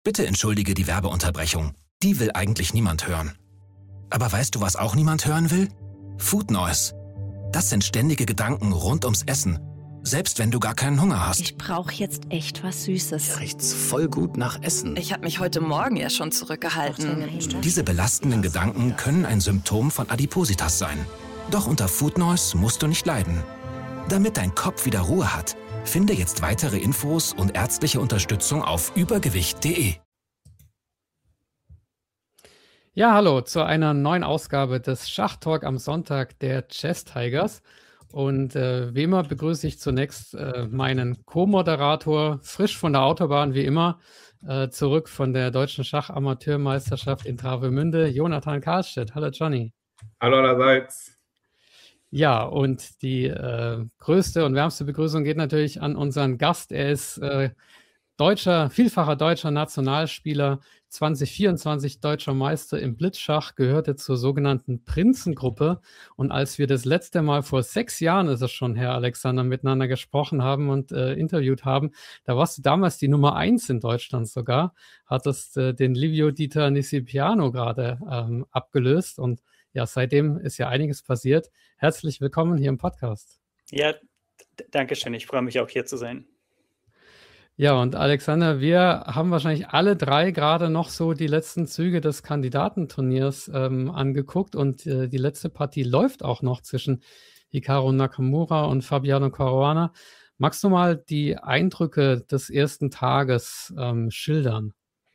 Bitte entschuldige die Werbeunterbrechung. Die will eigentlich niemand hören. Aber weißt du, was auch niemand hören will? Food Noise. Das sind ständige Gedanken rund ums Essen. Selbst wenn du gar keinen Hunger hast. Ich brauche jetzt echt was Süßes. Hier riecht's voll gut nach Essen. Ich habe mich heute Morgen ja schon zurückgehalten. Diese belastenden Gedanken können ein Symptom von Adipositas sein. Doch unter Food Noise musst du nicht leiden. Damit dein Kopf wieder Ruhe hat, finde jetzt weitere Infos und ärztliche Unterstützung auf übergewicht.de. Ja, hallo zu einer neuen Ausgabe des Schachtalk am Sonntag der Chess Tigers. Und wie immer begrüße ich zunächst meinen Co-Moderator, frisch von der Autobahn wie immer, zurück von der Deutschen Schachamateurmeisterschaft in Travemünde, Jonathan Karlstedt. Hallo Johnny. Hallo allerseits. Ja, und die größte und wärmste Begrüßung geht natürlich an unseren Gast. Er ist vielfacher deutscher Nationalspieler, 2024 deutscher Meister im Blitzschach, gehörte zur sogenannten Prinzengruppe. Und als wir das letzte Mal vor 6 Jahren, ist es schon, Herr Alexander, miteinander gesprochen haben und interviewt haben, da warst du damals die Nummer 1 in Deutschland sogar, hattest den Livio Dieter Nisipiano gerade abgelöst. Und ja, seitdem ist ja einiges passiert. Herzlich willkommen hier im Podcast. Ja, danke schön. Ich freue mich auch hier zu sein. Ja, und Alexander, wir haben wahrscheinlich alle drei gerade noch so die letzten Züge des Kandidatenturniers angeguckt und die letzte Partie läuft auch noch zwischen Hikaru Nakamura und Fabiano Caruana. Magst du mal die Eindrücke des ersten Tages schildern?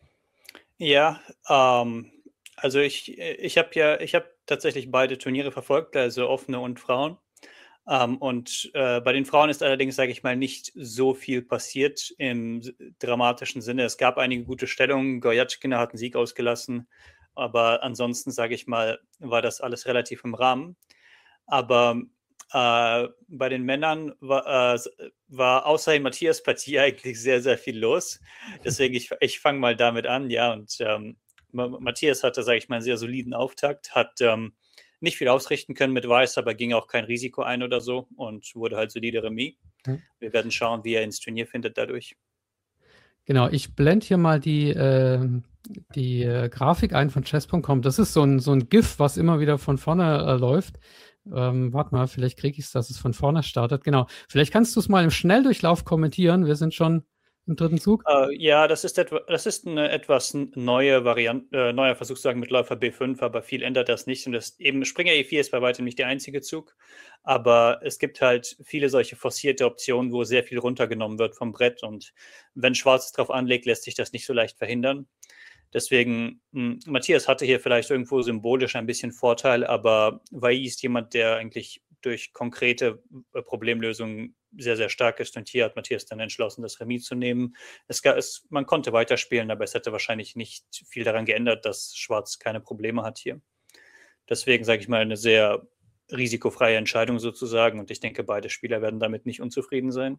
Ja, also ich habe tatsächlich beide Turniere verfolgt, also offene und Frauen. Und bei den Frauen ist allerdings, sage ich mal, nicht so viel passiert im dramatischen Sinne. Es gab einige gute Stellungen. Goryatschkina hat einen Sieg ausgelassen, aber ansonsten, sage ich mal, war das alles relativ im Rahmen. Aber bei den Männern war außer in Matthias Partie eigentlich sehr, sehr viel los. Deswegen, ich fange mal damit an. Ja, und Matthias hatte, sage ich mal, einen sehr soliden Auftakt, hat nicht viel ausrichten können mit Weiß, aber ging auch kein Risiko ein oder so und wurde halt solide Remis. Wir werden schauen, wie er ins Turnier findet dadurch. Genau, ich blende hier mal die Grafik ein von chess.com. Das ist so ein GIF, was immer wieder von vorne läuft. Warte mal, vielleicht kriege ich es, dass es von vorne startet. Genau, vielleicht kannst du es mal im Schnelldurchlauf kommentieren. Wir sind schon im dritten Zug. Ja, das ist eine etwas neue Variante, neuer Versuch sagen mit Läufer B5, aber viel ändert das nicht. Und Springer E4 ist bei weitem nicht der einzige Zug, aber es gibt halt viele solche forcierte Optionen, wo sehr viel runtergenommen wird vom Brett. Und wenn Schwarz es drauf anlegt, lässt sich das nicht so leicht verhindern. Deswegen, Matthias hatte hier vielleicht irgendwo symbolisch ein bisschen Vorteil, aber Vai ist jemand, der eigentlich durch konkrete Problemlösungen sehr, sehr stark ist. Und hier hat Matthias dann entschlossen, das Remis zu nehmen. Man konnte weiterspielen, aber es hätte wahrscheinlich nicht viel daran geändert, dass Schwarz keine Probleme hat hier. Deswegen sage ich mal, eine sehr risikofreie Entscheidung sozusagen. Und ich denke, beide Spieler werden damit nicht unzufrieden sein.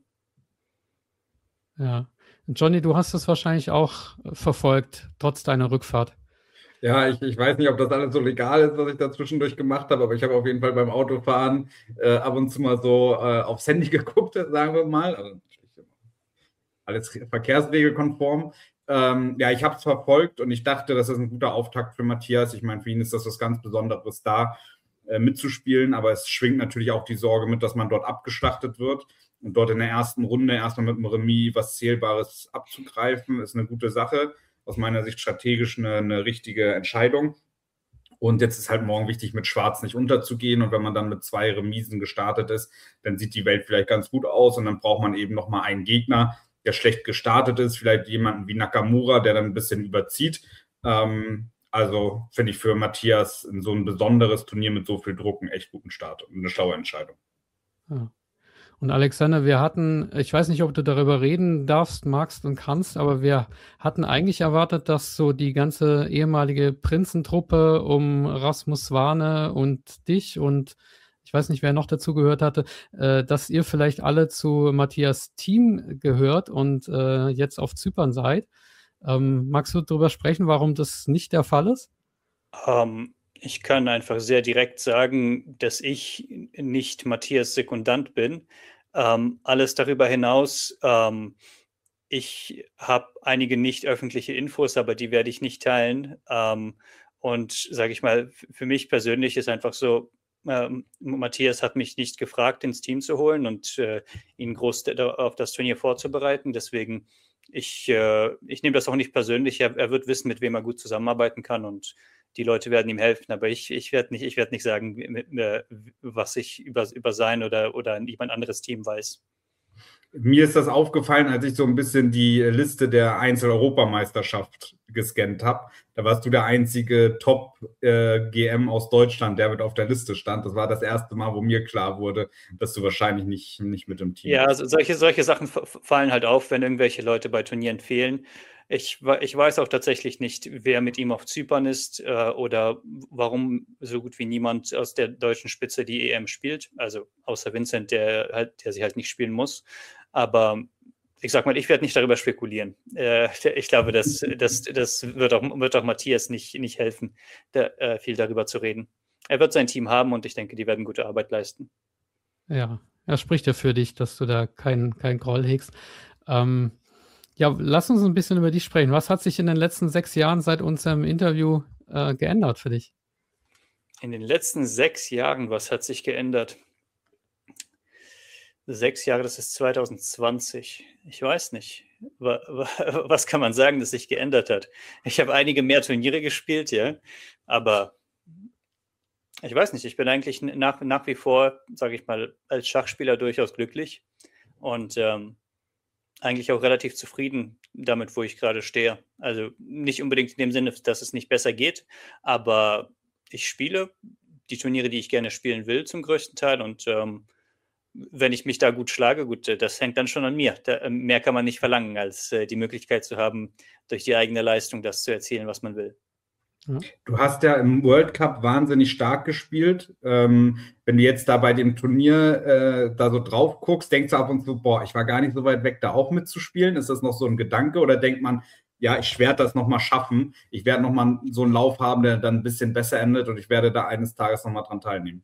Ja. Johnny, du hast es wahrscheinlich auch verfolgt, trotz deiner Rückfahrt. Ja, ich weiß nicht, ob das alles so legal ist, was ich da zwischendurch gemacht habe, aber ich habe auf jeden Fall beim Autofahren ab und zu mal so aufs Handy geguckt, sagen wir mal. Also alles verkehrsregelkonform. Ja, ich habe es verfolgt und ich dachte, das ist ein guter Auftakt für Matthias. Ich meine, für ihn ist das was ganz Besonderes da mitzuspielen, aber es schwingt natürlich auch die Sorge mit, dass man dort abgeschlachtet wird. Und dort in der ersten Runde erstmal mit einem Remis was Zählbares abzugreifen, ist eine gute Sache. Aus meiner Sicht strategisch eine richtige Entscheidung. Und jetzt ist halt morgen wichtig, mit Schwarz nicht unterzugehen. Und wenn man dann mit 2 Remisen gestartet ist, dann sieht die Welt vielleicht ganz gut aus. Und dann braucht man eben nochmal einen Gegner, der schlecht gestartet ist. Vielleicht jemanden wie Nakamura, der dann ein bisschen überzieht. Also finde ich für Matthias in so ein besonderes Turnier mit so viel Druck einen echt guten Start und eine schlaue Entscheidung. Ja. Und Alexander, wir hatten, ich weiß nicht, ob du darüber reden darfst, magst und kannst, aber wir hatten eigentlich erwartet, dass so die ganze ehemalige Prinzentruppe um Rasmus Swane und dich und ich weiß nicht, wer noch dazu gehört hatte, dass ihr vielleicht alle zu Matthias Team gehört und jetzt auf Zypern seid. Magst du darüber sprechen, warum das nicht der Fall ist? Ich kann einfach sehr direkt sagen, dass ich nicht Matthias Sekundant bin. Alles darüber hinaus ich habe einige nicht öffentliche Infos, aber die werde ich nicht teilen. Und sage ich mal, für mich persönlich ist einfach so, Matthias hat mich nicht gefragt, ins Team zu holen und ihn groß auf das Turnier vorzubereiten. Deswegen, ich nehme das auch nicht persönlich. Er wird wissen, mit wem er gut zusammenarbeiten kann und die Leute werden ihm helfen. Aber ich werde nicht sagen, was ich über sein oder jemand anderes Team weiß. Mir ist das aufgefallen, als ich so ein bisschen die Liste der Einzel-Europameisterschaft gescannt habe. Da warst du der einzige Top-GM aus Deutschland, der mit auf der Liste stand. Das war das erste Mal, wo mir klar wurde, dass du wahrscheinlich nicht mit dem Team bist. Ja, also solche Sachen fallen halt auf, wenn irgendwelche Leute bei Turnieren fehlen. Ich weiß auch tatsächlich nicht, wer mit ihm auf Zypern ist oder warum so gut wie niemand aus der deutschen Spitze die EM spielt. Also außer Vincent, der sie halt nicht spielen muss. Aber ich sag mal, ich werde nicht darüber spekulieren. Ich glaube, das wird auch Matthias nicht helfen, viel darüber zu reden. Er wird sein Team haben und ich denke, die werden gute Arbeit leisten. Ja, er spricht ja für dich, dass du da keinen Groll hegst. Ja, lass uns ein bisschen über dich sprechen. Was hat sich in den letzten 6 Jahren seit unserem Interview geändert für dich? In den letzten 6 Jahren, was hat sich geändert? 6 Jahre, das ist 2020. Ich weiß nicht. Was kann man sagen, dass sich geändert hat? Ich habe einige mehr Turniere gespielt, ja, aber ich weiß nicht. Ich bin eigentlich nach wie vor, sage ich mal, als Schachspieler durchaus glücklich und eigentlich auch relativ zufrieden damit, wo ich gerade stehe. Also nicht unbedingt in dem Sinne, dass es nicht besser geht, aber ich spiele die Turniere, die ich gerne spielen will, zum größten Teil und wenn ich mich da gut schlage, gut, das hängt dann schon an mir. Mehr kann man nicht verlangen, als die Möglichkeit zu haben, durch die eigene Leistung das zu erzielen, was man will. Du hast ja im World Cup wahnsinnig stark gespielt. Wenn du jetzt da bei dem Turnier da so drauf guckst, denkst du ab und zu, boah, ich war gar nicht so weit weg, da auch mitzuspielen. Ist das noch so ein Gedanke oder denkt man, ja, ich werde das nochmal schaffen. Ich werde nochmal so einen Lauf haben, der dann ein bisschen besser endet und ich werde da eines Tages nochmal dran teilnehmen?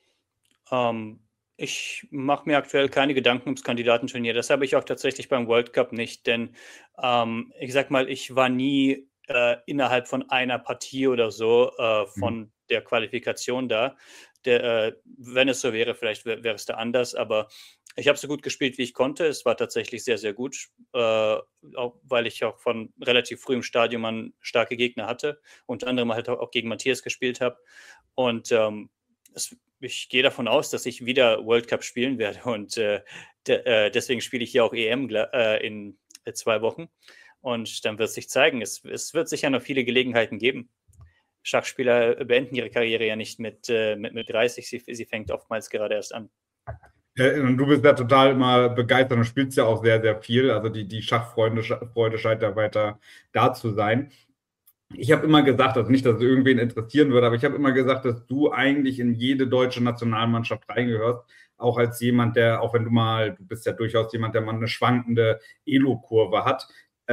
Ich mache mir aktuell keine Gedanken ums Kandidatenturnier. Das habe ich auch tatsächlich beim World Cup nicht, denn ich sag mal, ich war nie innerhalb von einer Partie oder so von der Qualifikation da. Wenn es so wäre, vielleicht wäre es da anders, aber ich habe so gut gespielt, wie ich konnte. Es war tatsächlich sehr, sehr gut, auch weil ich auch von relativ frühem Stadium an starke Gegner hatte, unter anderem halt auch gegen Matthias gespielt habe und ich gehe davon aus, dass ich wieder World Cup spielen werde und deswegen spiele ich hier auch EM in 2 Wochen und dann wird es sich zeigen. Es wird sicher noch viele Gelegenheiten geben. Schachspieler beenden ihre Karriere ja nicht mit 30, sie fängt oftmals gerade erst an. Und du bist ja total immer begeistert und spielst ja auch sehr, sehr viel. Also die Schachfreude scheint ja weiter da zu sein. Ich habe immer gesagt, also nicht, dass es irgendwen interessieren würde, aber ich habe immer gesagt, dass du eigentlich in jede deutsche Nationalmannschaft reingehörst, auch als jemand, auch wenn du bist ja durchaus jemand, der mal eine schwankende Elo-Kurve hat,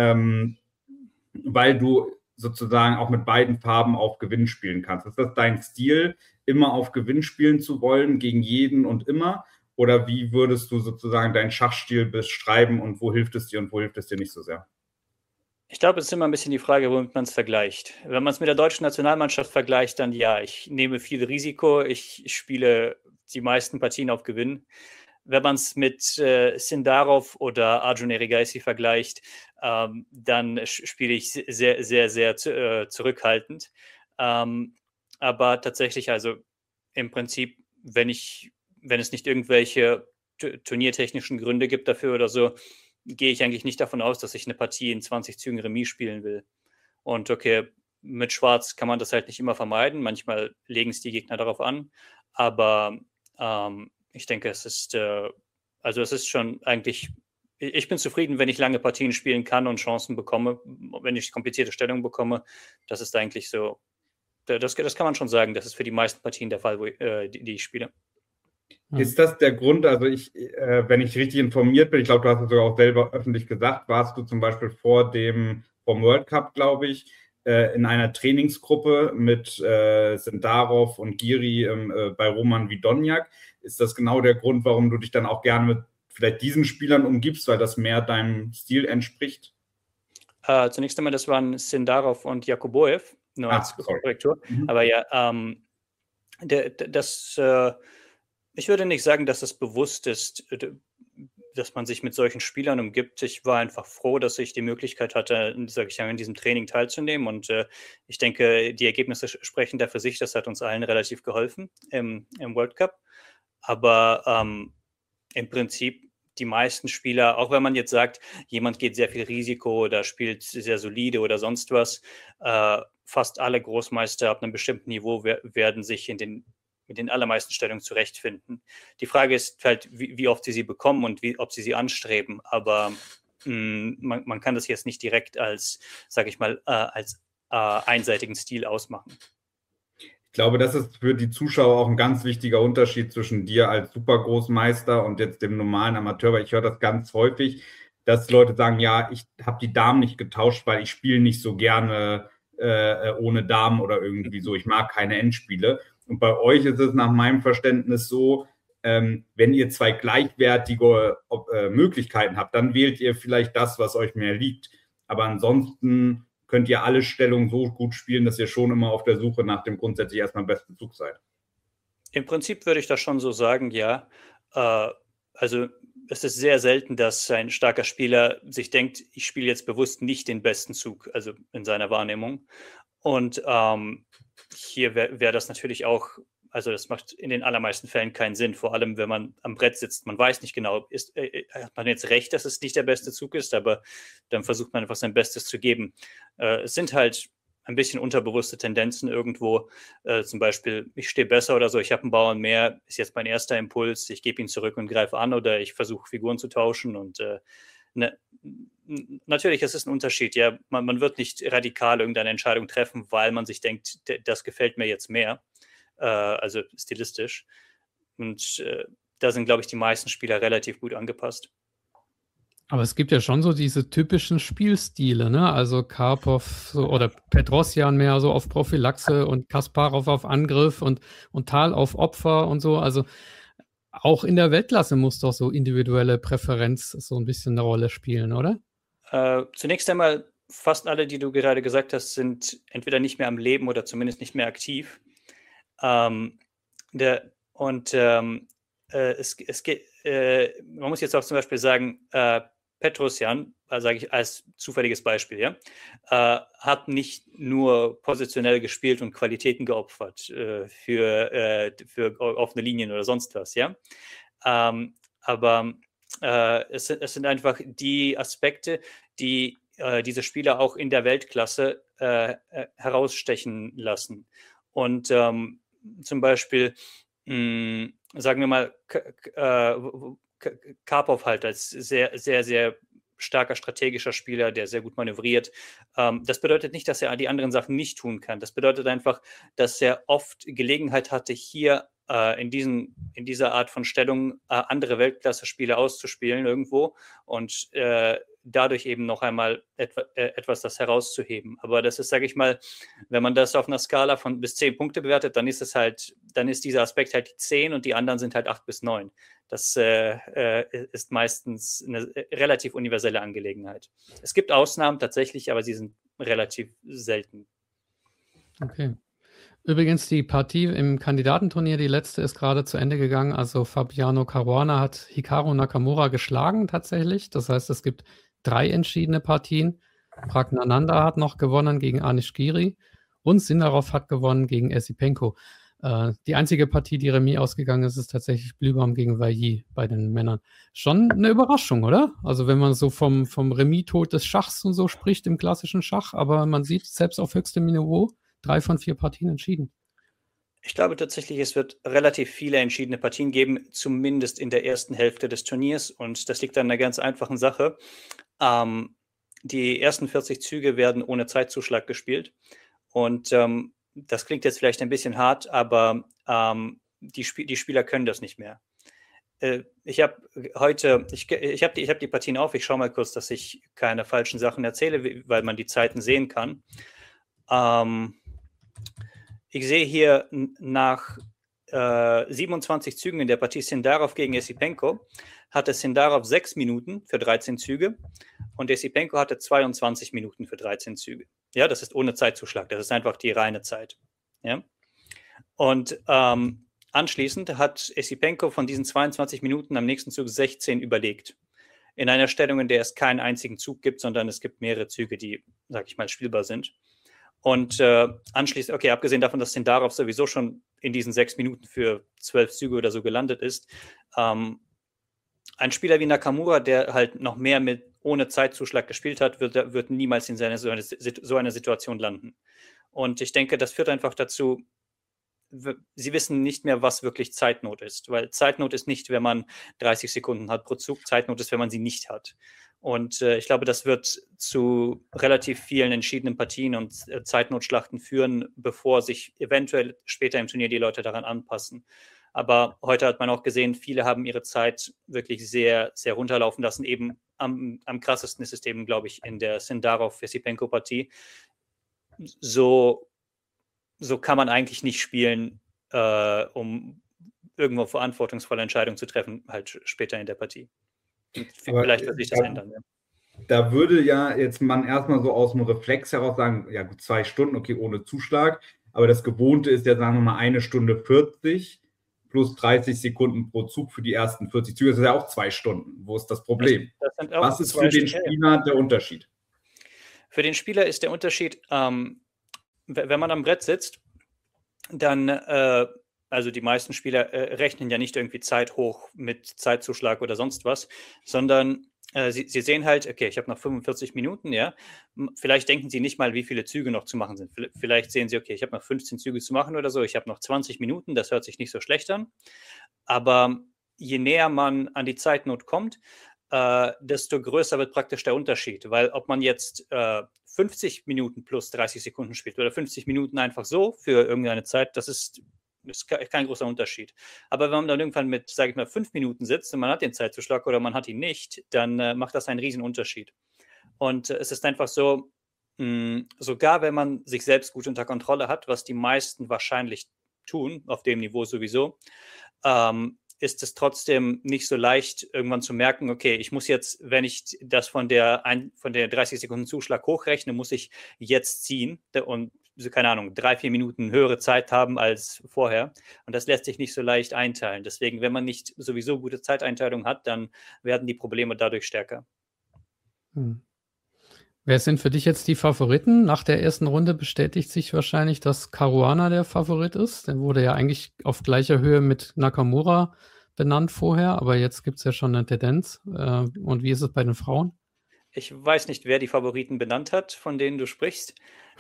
weil du sozusagen auch mit beiden Farben auf Gewinn spielen kannst. Ist das dein Stil, immer auf Gewinn spielen zu wollen, gegen jeden und immer? Oder wie würdest du sozusagen deinen Schachstil beschreiben und wo hilft es dir und wo hilft es dir nicht so sehr? Ich glaube, es ist immer ein bisschen die Frage, womit man es vergleicht. Wenn man es mit der deutschen Nationalmannschaft vergleicht, dann ja, ich nehme viel Risiko, ich spiele die meisten Partien auf Gewinn. Wenn man es mit Sindarov oder Arjun Erigaisi vergleicht, dann spiele ich sehr, sehr, sehr zurückhaltend. Aber tatsächlich, also im Prinzip, wenn es nicht irgendwelche turniertechnischen Gründe gibt dafür oder so, gehe ich eigentlich nicht davon aus, dass ich eine Partie in 20 Zügen Remis spielen will. Und okay, mit Schwarz kann man das halt nicht immer vermeiden. Manchmal legen es die Gegner darauf an. Aber ich denke, es ist schon eigentlich, ich bin zufrieden, wenn ich lange Partien spielen kann und Chancen bekomme, wenn ich komplizierte Stellungen bekomme. Das ist eigentlich so, das kann man schon sagen, das ist für die meisten Partien der Fall, die ich spiele. Ist das der Grund, also wenn ich richtig informiert bin, ich glaube, du hast es sogar auch selber öffentlich gesagt, warst du zum Beispiel vom World Cup, glaube ich, in einer Trainingsgruppe mit Sindarov und Giri bei Roman Widonjak. Ist das genau der Grund, warum du dich dann auch gerne mit vielleicht diesen Spielern umgibst, weil das mehr deinem Stil entspricht? Zunächst einmal, das waren Sindarov und Jakuboev, nur als Korrektur. Aber ja, ich würde nicht sagen, dass es bewusst ist, dass man sich mit solchen Spielern umgibt. Ich war einfach froh, dass ich die Möglichkeit hatte, in diesem Training teilzunehmen. Und ich denke, die Ergebnisse sprechen da für sich. Das hat uns allen relativ geholfen im World Cup. Aber im Prinzip die meisten Spieler, auch wenn man jetzt sagt, jemand geht sehr viel Risiko oder spielt sehr solide oder sonst was, fast alle Großmeister ab einem bestimmten Niveau werden sich in den allermeisten Stellungen zurechtfinden. Die Frage ist halt, wie oft sie bekommen und ob sie anstreben. Aber man kann das jetzt nicht direkt als, sage ich mal, als einseitigen Stil ausmachen. Ich glaube, das ist für die Zuschauer auch ein ganz wichtiger Unterschied zwischen dir als Supergroßmeister und jetzt dem normalen Amateur, weil ich höre das ganz häufig, dass Leute sagen, ja, ich habe die Damen nicht getauscht, weil ich spiele nicht so gerne ohne Damen oder irgendwie so. Ich mag keine Endspiele. Und bei euch ist es nach meinem Verständnis so, wenn ihr zwei gleichwertige Möglichkeiten habt, dann wählt ihr vielleicht das, was euch mehr liegt. Aber ansonsten könnt ihr alle Stellungen so gut spielen, dass ihr schon immer auf der Suche nach dem grundsätzlich erstmal besten Zug seid. Im Prinzip würde ich das schon so sagen, ja. Also es ist sehr selten, dass ein starker Spieler sich denkt, ich spiele jetzt bewusst nicht den besten Zug, also in seiner Wahrnehmung. Und hier wäre das natürlich auch, also das macht in den allermeisten Fällen keinen Sinn, vor allem wenn man am Brett sitzt. Man weiß nicht genau, hat man jetzt recht, dass es nicht der beste Zug ist, aber dann versucht man einfach sein Bestes zu geben. Es sind halt ein bisschen unterbewusste Tendenzen irgendwo, zum Beispiel, ich stehe besser oder so, ich habe einen Bauern mehr, ist jetzt mein erster Impuls, ich gebe ihn zurück und greife an oder ich versuche Figuren zu tauschen und natürlich, es ist ein Unterschied, ja, man wird nicht radikal irgendeine Entscheidung treffen, weil man sich denkt, das gefällt mir jetzt mehr, also stilistisch und da sind, glaube ich, die meisten Spieler relativ gut angepasst. Aber es gibt ja schon so diese typischen Spielstile, ne? Also Karpov oder Petrosjan mehr so auf Prophylaxe und Kasparov auf Angriff und Thal auf Opfer und so. Also auch in der Weltklasse muss doch so individuelle Präferenz so ein bisschen eine Rolle spielen, oder? Zunächst einmal, fast alle, die du gerade gesagt hast, sind entweder nicht mehr am Leben oder zumindest nicht mehr aktiv. Man muss jetzt auch zum Beispiel sagen, Petrosjan, sage ich als zufälliges Beispiel, ja, hat nicht nur positionell gespielt und Qualitäten geopfert für offene Linien oder sonst was, ja. Aber es sind einfach die Aspekte, die diese Spieler auch in der Weltklasse herausstechen lassen. Und zum Beispiel, sagen wir mal, Karpov halt als sehr, sehr, sehr starker strategischer Spieler, der sehr gut manövriert. Das bedeutet nicht, dass er die anderen Sachen nicht tun kann. Das bedeutet einfach, dass er oft Gelegenheit hatte, hier in dieser Art von Stellung andere Weltklasse-Spieler auszuspielen irgendwo und dadurch eben noch einmal etwas das herauszuheben. Aber das ist, sage ich mal, wenn man das auf einer Skala von bis 10 Punkte bewertet, dann ist dieser Aspekt halt die 10 und die anderen sind halt 8 bis 9. Das ist meistens eine relativ universelle Angelegenheit. Es gibt Ausnahmen tatsächlich, aber sie sind relativ selten. Okay. Übrigens, die Partie im Kandidatenturnier, die letzte, ist gerade zu Ende gegangen. Also Fabiano Caruana hat Hikaru Nakamura geschlagen tatsächlich. Das heißt, es gibt 3 entschiedene Partien. Praggnanandhaa hat noch gewonnen gegen Anish Giri und Sindarov hat gewonnen gegen Esipenko. Die einzige Partie, die Remis ausgegangen ist, ist tatsächlich Blühbaum gegen Vailly bei den Männern. Schon eine Überraschung, oder? Also wenn man so vom Remis-Tod des Schachs und so spricht im klassischen Schach, aber man sieht selbst auf höchstem Niveau 3 von 4 Partien entschieden. Ich glaube tatsächlich, es wird relativ viele entschiedene Partien geben, zumindest in der ersten Hälfte des Turniers. Und das liegt an einer ganz einfachen Sache. Die ersten 40 Züge werden ohne Zeitzuschlag gespielt. Und das klingt jetzt vielleicht ein bisschen hart, aber die Spieler können das nicht mehr. Ich habe die Partien auf. Ich schaue mal kurz, dass ich keine falschen Sachen erzähle, weil man die Zeiten sehen kann. Ich sehe hier nach 27 Zügen in der Partie Sindarov gegen Esipenko, hatte Sindarov 6 Minuten für 13 Züge und Esipenko hatte 22 Minuten für 13 Züge. Ja, das ist ohne Zeitzuschlag, das ist einfach die reine Zeit. Ja? Und anschließend hat Esipenko von diesen 22 Minuten am nächsten Zug 16 überlegt. In einer Stellung, in der es keinen einzigen Zug gibt, sondern es gibt mehrere Züge, die, sag ich mal, spielbar sind. Und anschließend, okay, abgesehen davon, dass Sindarov sowieso schon in diesen 6 Minuten für 12 Züge oder so gelandet ist, ein Spieler wie Nakamura, der halt noch mehr ohne Zeitzuschlag gespielt hat, wird niemals in so eine Situation landen. Und ich denke, das führt einfach dazu, sie wissen nicht mehr, was wirklich Zeitnot ist, weil Zeitnot ist nicht, wenn man 30 Sekunden hat pro Zug, Zeitnot ist, wenn man sie nicht hat. Und ich glaube, das wird zu relativ vielen entschiedenen Partien und Zeitnotschlachten führen, bevor sich eventuell später im Turnier die Leute daran anpassen. Aber heute hat man auch gesehen, viele haben ihre Zeit wirklich sehr, sehr runterlaufen lassen. Eben am krassesten ist es eben, glaube ich, in der Sindarov-Esipenko-Partie. So kann man eigentlich nicht spielen, um irgendwo verantwortungsvolle Entscheidungen zu treffen, halt später in der Partie. Vielleicht wird sich das ändern. Ja. Da würde ja jetzt man erstmal so aus dem Reflex heraus sagen, ja gut, 2 Stunden, okay, ohne Zuschlag, aber das Gewohnte ist ja, sagen wir mal, 1 Stunde 40 plus 30 Sekunden pro Zug für die ersten 40 Züge. Das ist ja auch 2 Stunden. Wo ist das Problem? Was ist für den Spieler der Unterschied? Für den Spieler ist der Unterschied, wenn man am Brett sitzt, dann, also die meisten Spieler rechnen ja nicht irgendwie Zeit hoch mit Zeitzuschlag oder sonst was, sondern sie sehen halt, okay, ich habe noch 45 Minuten, ja. Vielleicht denken sie nicht mal, wie viele Züge noch zu machen sind. Vielleicht sehen sie, okay, ich habe noch 15 Züge zu machen oder so, ich habe noch 20 Minuten, das hört sich nicht so schlecht an. Aber je näher man an die Zeitnot kommt, desto größer wird praktisch der Unterschied. Weil ob man jetzt 50 Minuten plus 30 Sekunden spielt oder 50 Minuten einfach so für irgendeine Zeit, das ist kein großer Unterschied. Aber wenn man dann irgendwann mit, sage ich mal, 5 Minuten sitzt und man hat den Zeitzuschlag oder man hat ihn nicht, dann macht das einen riesen Unterschied. Und es ist einfach so, sogar wenn man sich selbst gut unter Kontrolle hat, was die meisten wahrscheinlich tun, auf dem Niveau sowieso, ist es trotzdem nicht so leicht, irgendwann zu merken, okay, ich muss jetzt, wenn ich das von der 30 Sekunden Zuschlag hochrechne, muss ich jetzt ziehen und, keine Ahnung, 3-4 Minuten höhere Zeit haben als vorher. Und das lässt sich nicht so leicht einteilen. Deswegen, wenn man nicht sowieso gute Zeiteinteilung hat, dann werden die Probleme dadurch stärker. Wer sind für dich jetzt die Favoriten? Nach der ersten Runde bestätigt sich wahrscheinlich, dass Caruana der Favorit ist. Der wurde ja eigentlich auf gleicher Höhe mit Nakamura benannt vorher, aber jetzt gibt es ja schon eine Tendenz. Und wie ist es bei den Frauen? Ich weiß nicht, wer die Favoriten benannt hat, von denen du sprichst.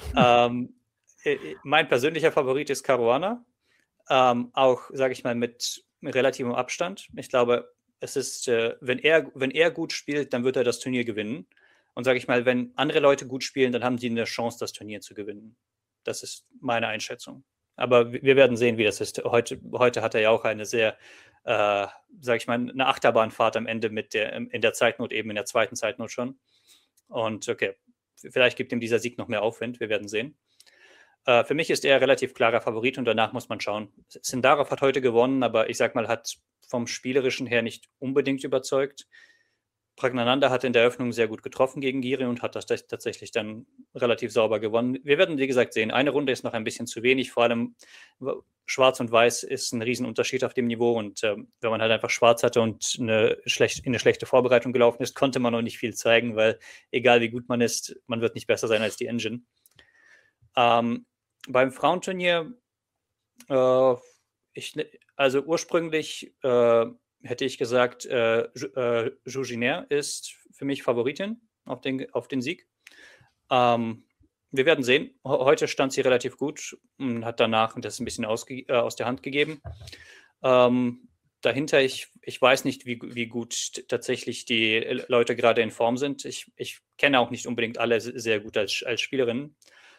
Mein persönlicher Favorit ist Caruana. Auch, sage ich mal, mit relativem Abstand. Ich glaube, es ist, wenn er gut spielt, dann wird er das Turnier gewinnen. Und sage ich mal, wenn andere Leute gut spielen, dann haben sie eine Chance, das Turnier zu gewinnen. Das ist meine Einschätzung. Aber wir werden sehen, wie das ist. Heute hat er ja auch eine sehr, sage ich mal, eine Achterbahnfahrt am Ende in der Zeitnot, eben in der zweiten Zeitnot schon. Und okay, vielleicht gibt ihm dieser Sieg noch mehr Aufwind. Wir werden sehen. Für mich ist er relativ klarer Favorit und danach muss man schauen. Sindarov hat heute gewonnen, aber ich sag mal, hat vom Spielerischen her nicht unbedingt überzeugt. Praggnanandhaa hat in der Eröffnung sehr gut getroffen gegen Giri und hat das tatsächlich dann relativ sauber gewonnen. Wir werden, wie gesagt, sehen. Eine Runde ist noch ein bisschen zu wenig. Vor allem Schwarz und Weiß ist ein Riesenunterschied auf dem Niveau. Und wenn man halt einfach Schwarz hatte und in eine schlechte Vorbereitung gelaufen ist, konnte man noch nicht viel zeigen, weil egal wie gut man ist, man wird nicht besser sein als die Engine. Beim Frauenturnier, also ursprünglich hätte ich gesagt, Zhu Jiner ist für mich Favoritin auf den Sieg. Wir werden sehen. Heute stand sie relativ gut und hat danach das ein bisschen aus der Hand gegeben. Dahinter, ich weiß nicht, wie gut tatsächlich die Leute gerade in Form sind. Ich kenne auch nicht unbedingt alle sehr gut als Spielerinnen.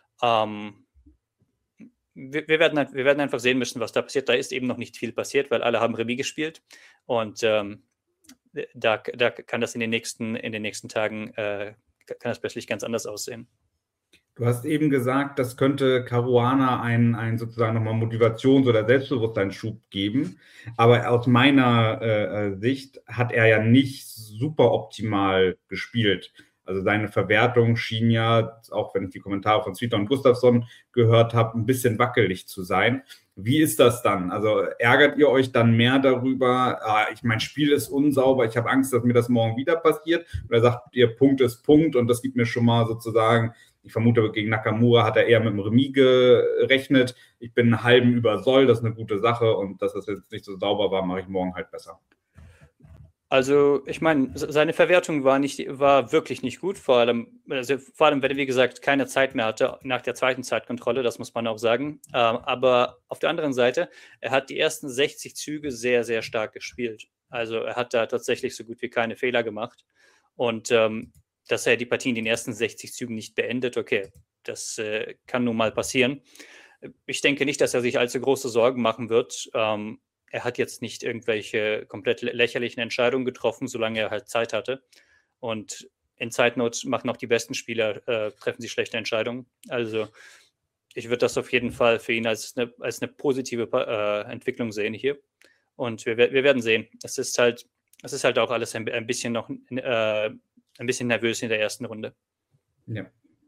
Wir werden einfach sehen müssen, was da passiert. Da ist eben noch nicht viel passiert, weil alle haben Remis gespielt. Und da kann das in den nächsten Tagen kann das plötzlich ganz anders aussehen. Du hast eben gesagt, das könnte Caruana einen sozusagen nochmal Motivations- oder Selbstbewusstseinsschub geben. Aber aus meiner Sicht hat er ja nicht super optimal gespielt. Also seine Verwertung schien ja, auch wenn ich die Kommentare von Zwitter und Gustafsson gehört habe, ein bisschen wackelig zu sein. Wie ist das dann? Also ärgert ihr euch dann mehr darüber, mein Spiel ist unsauber, ich habe Angst, dass mir das morgen wieder passiert? Oder sagt ihr, Punkt ist Punkt und das gibt mir schon mal sozusagen, ich vermute, gegen Nakamura hat er eher mit dem Remis gerechnet. Ich bin einen halben über Soll, das ist eine gute Sache und dass das jetzt nicht so sauber war, mache ich morgen halt besser. Also, ich meine, seine Verwertung war wirklich nicht gut, vor allem, wenn er, wie gesagt, keine Zeit mehr hatte nach der zweiten Zeitkontrolle, das muss man auch sagen. Aber auf der anderen Seite, er hat die ersten 60 Züge sehr, sehr stark gespielt. Also er hat da tatsächlich so gut wie keine Fehler gemacht. Und dass er die Partie in den ersten 60 Zügen nicht beendet, okay, das kann nun mal passieren. Ich denke nicht, dass er sich allzu große Sorgen machen wird. Er hat jetzt nicht irgendwelche komplett lächerlichen Entscheidungen getroffen, solange er halt Zeit hatte. Und in Zeitnot machen auch die besten Spieler, treffen sie schlechte Entscheidungen. Also ich würde das auf jeden Fall für ihn als eine positive Entwicklung sehen hier. Und wir werden sehen. Es ist halt auch alles ein bisschen noch ein bisschen nervös in der ersten Runde. Ja.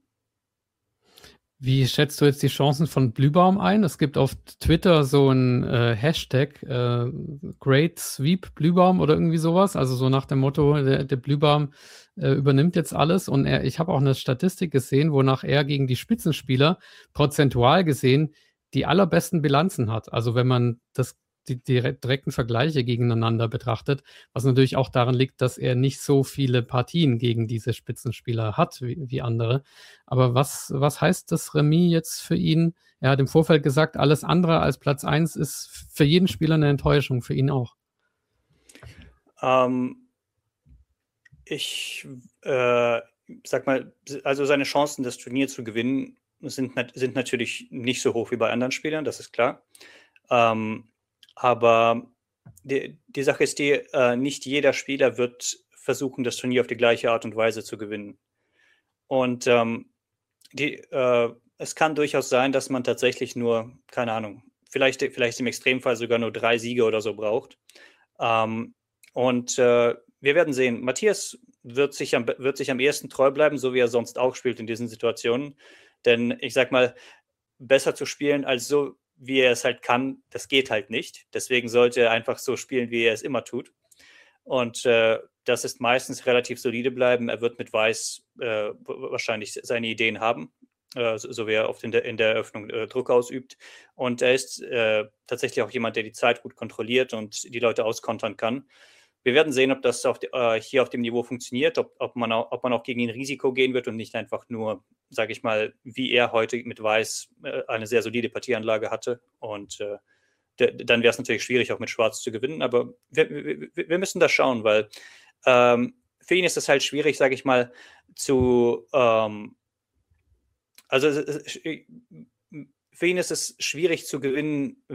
Wie schätzt du jetzt die Chancen von Blühbaum ein? Es gibt auf Twitter so ein Hashtag, Great Sweep Blühbaum oder irgendwie sowas. Also so nach dem Motto, der Blühbaum übernimmt jetzt alles. Und ich habe auch eine Statistik gesehen, wonach er gegen die Spitzenspieler prozentual gesehen die allerbesten Bilanzen hat. Also wenn man die direkten Vergleiche gegeneinander betrachtet, was natürlich auch daran liegt, dass er nicht so viele Partien gegen diese Spitzenspieler hat wie andere. Aber was heißt das Remis jetzt für ihn? Er hat im Vorfeld gesagt, alles andere als Platz 1 ist für jeden Spieler eine Enttäuschung, für ihn auch. Ich sag mal, also seine Chancen, das Turnier zu gewinnen, sind natürlich nicht so hoch wie bei anderen Spielern, das ist klar. Aber die Sache ist nicht jeder Spieler wird versuchen, das Turnier auf die gleiche Art und Weise zu gewinnen. Und es kann durchaus sein, dass man tatsächlich nur, keine Ahnung, vielleicht im Extremfall sogar nur 3 Siege oder so braucht. Und wir werden sehen. Matthias wird sich am ehesten treu bleiben, so wie er sonst auch spielt in diesen Situationen. Denn ich sag mal, besser zu spielen als so, wie er es halt kann, das geht halt nicht. Deswegen sollte er einfach so spielen, wie er es immer tut. Und das ist meistens relativ solide bleiben. Er wird mit Weiß wahrscheinlich seine Ideen haben, so wie er oft in der Eröffnung Druck ausübt. Und er ist tatsächlich auch jemand, der die Zeit gut kontrolliert und die Leute auskontern kann. Wir werden sehen, ob das hier auf dem Niveau funktioniert, ob man auch gegen ihn Risiko gehen wird und nicht einfach nur, sage ich mal, wie er heute mit Weiß eine sehr solide Partieanlage hatte. Und dann wäre es natürlich schwierig, auch mit Schwarz zu gewinnen. Aber wir müssen das schauen, weil für ihn ist es halt schwierig, sage ich mal, für ihn ist es schwierig zu gewinnen,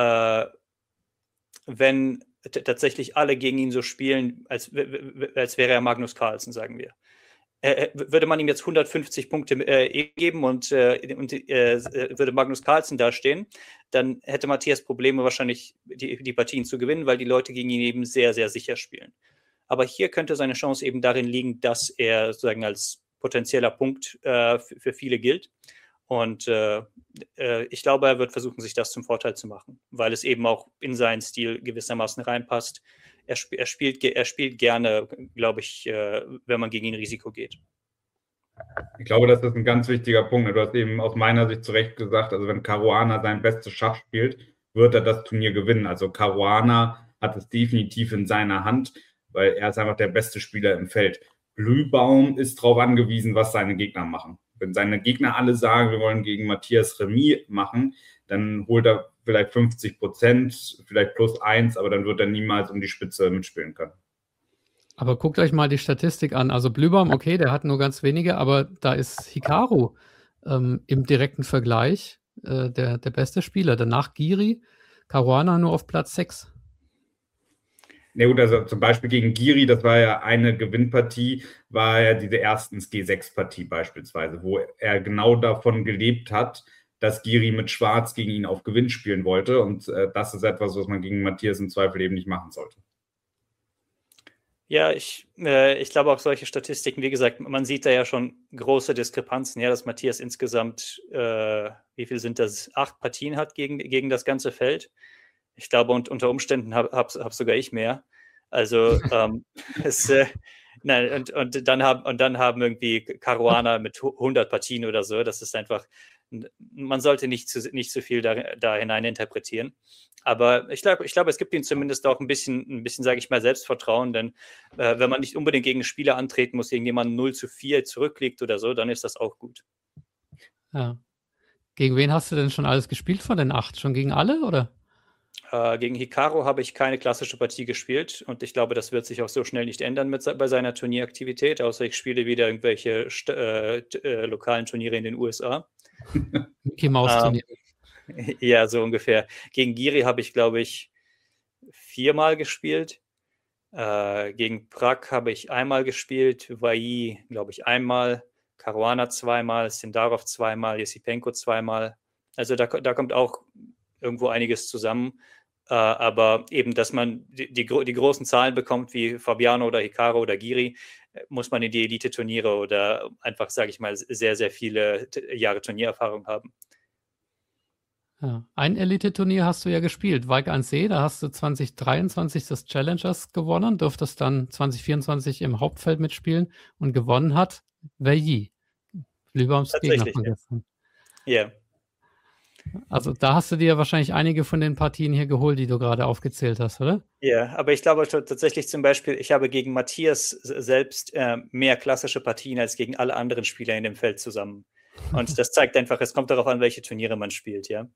wenn tatsächlich alle gegen ihn so spielen, als wäre er Magnus Carlsen, sagen wir. Würde man ihm jetzt 150 Punkte geben und würde Magnus Carlsen dastehen, dann hätte Matthias Probleme, wahrscheinlich die Partien zu gewinnen, weil die Leute gegen ihn eben sehr, sehr sicher spielen. Aber hier könnte seine Chance eben darin liegen, dass er sozusagen als potenzieller Punkt für viele gilt. Und ich glaube, er wird versuchen, sich das zum Vorteil zu machen, weil es eben auch in seinen Stil gewissermaßen reinpasst. Er spielt gerne, glaube ich, wenn man gegen ihn Risiko geht. Ich glaube, das ist ein ganz wichtiger Punkt. Du hast eben aus meiner Sicht zu Recht gesagt, also wenn Caruana sein bestes Schach spielt, wird er das Turnier gewinnen. Also Caruana hat es definitiv in seiner Hand, weil er ist einfach der beste Spieler im Feld. Blühbaum ist darauf angewiesen, was seine Gegner machen. Wenn seine Gegner alle sagen, wir wollen gegen Matthias Remis machen, dann holt er vielleicht 50%, vielleicht +1, aber dann wird er niemals um die Spitze mitspielen können. Aber guckt euch mal die Statistik an. Also Blühbaum, okay, der hat nur ganz wenige, aber da ist Hikaru im direkten Vergleich der beste Spieler. Danach Giri, Caruana nur auf Platz 6. Na gut, also zum Beispiel gegen Giri, das war ja eine Gewinnpartie, war ja diese erstens G6-Partie beispielsweise, wo er genau davon gelebt hat, dass Giri mit Schwarz gegen ihn auf Gewinn spielen wollte. Und das ist etwas, was man gegen Matthias im Zweifel eben nicht machen sollte. Ja, ich glaube auch solche Statistiken, wie gesagt, man sieht da ja schon große Diskrepanzen, ja, dass Matthias insgesamt, wie viel sind das, 8 Partien hat gegen das ganze Feld. Ich glaube, unter Umständen hab sogar ich mehr. Also nein, und dann haben irgendwie Caruana mit 100 Partien oder so. Das ist einfach, man sollte nicht zu viel da hinein interpretieren. Aber ich glaube, es gibt ihm zumindest auch ein bisschen, sage ich mal, Selbstvertrauen, denn wenn man nicht unbedingt gegen einen Spieler antreten muss, gegen jemanden 0-4 zurückliegt oder so, dann ist das auch gut. Ja. Gegen wen hast du denn schon alles gespielt von den 8? Schon gegen alle, oder? Gegen Hikaru habe ich keine klassische Partie gespielt und ich glaube, das wird sich auch so schnell nicht ändern bei seiner Turnieraktivität, außer ich spiele wieder irgendwelche lokalen Turniere in den USA. Mickey Mouse Turnier. Ja, so ungefähr. Gegen Giri habe ich, glaube ich, 4-mal gespielt. Gegen Prag habe ich einmal gespielt, Vai, glaube ich, einmal, Caruana 2-mal, Sindarov 2-mal, Jesipenko 2-mal. Also da kommt auch irgendwo einiges zusammen. Aber eben, dass man die großen Zahlen bekommt, wie Fabiano oder Hikaru oder Giri, muss man in die Elite-Turniere oder einfach, sage ich mal, sehr, sehr viele Jahre Turniererfahrung haben. Ja. Ein Elite-Turnier hast du ja gespielt, Wijk aan Zee, da hast du 2023 das Challengers gewonnen, durftest dann 2024 im Hauptfeld mitspielen und gewonnen hat Veilly, Lübams Gegner von gestern. Ja. Also da hast du dir wahrscheinlich einige von den Partien hier geholt, die du gerade aufgezählt hast, oder? Ja, aber ich glaube tatsächlich zum Beispiel, ich habe gegen Matthias selbst mehr klassische Partien als gegen alle anderen Spieler in dem Feld zusammen. Und das zeigt einfach, es kommt darauf an, welche Turniere man spielt, ja.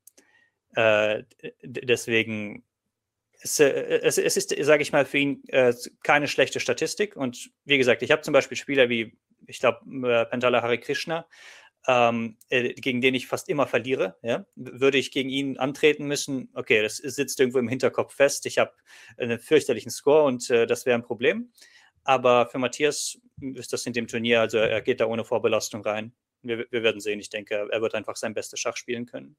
Deswegen, es ist, sage ich mal, für ihn keine schlechte Statistik. Und wie gesagt, ich habe zum Beispiel Spieler wie, ich glaube, Pentala Hare Krishna, gegen den ich fast immer verliere. Ja? Würde ich gegen ihn antreten müssen, okay, das sitzt irgendwo im Hinterkopf fest. Ich habe einen fürchterlichen Score und das wäre ein Problem. Aber für Matthias ist das in dem Turnier, also er geht da ohne Vorbelastung rein. Wir werden sehen. Ich denke, er wird einfach sein bestes Schach spielen können.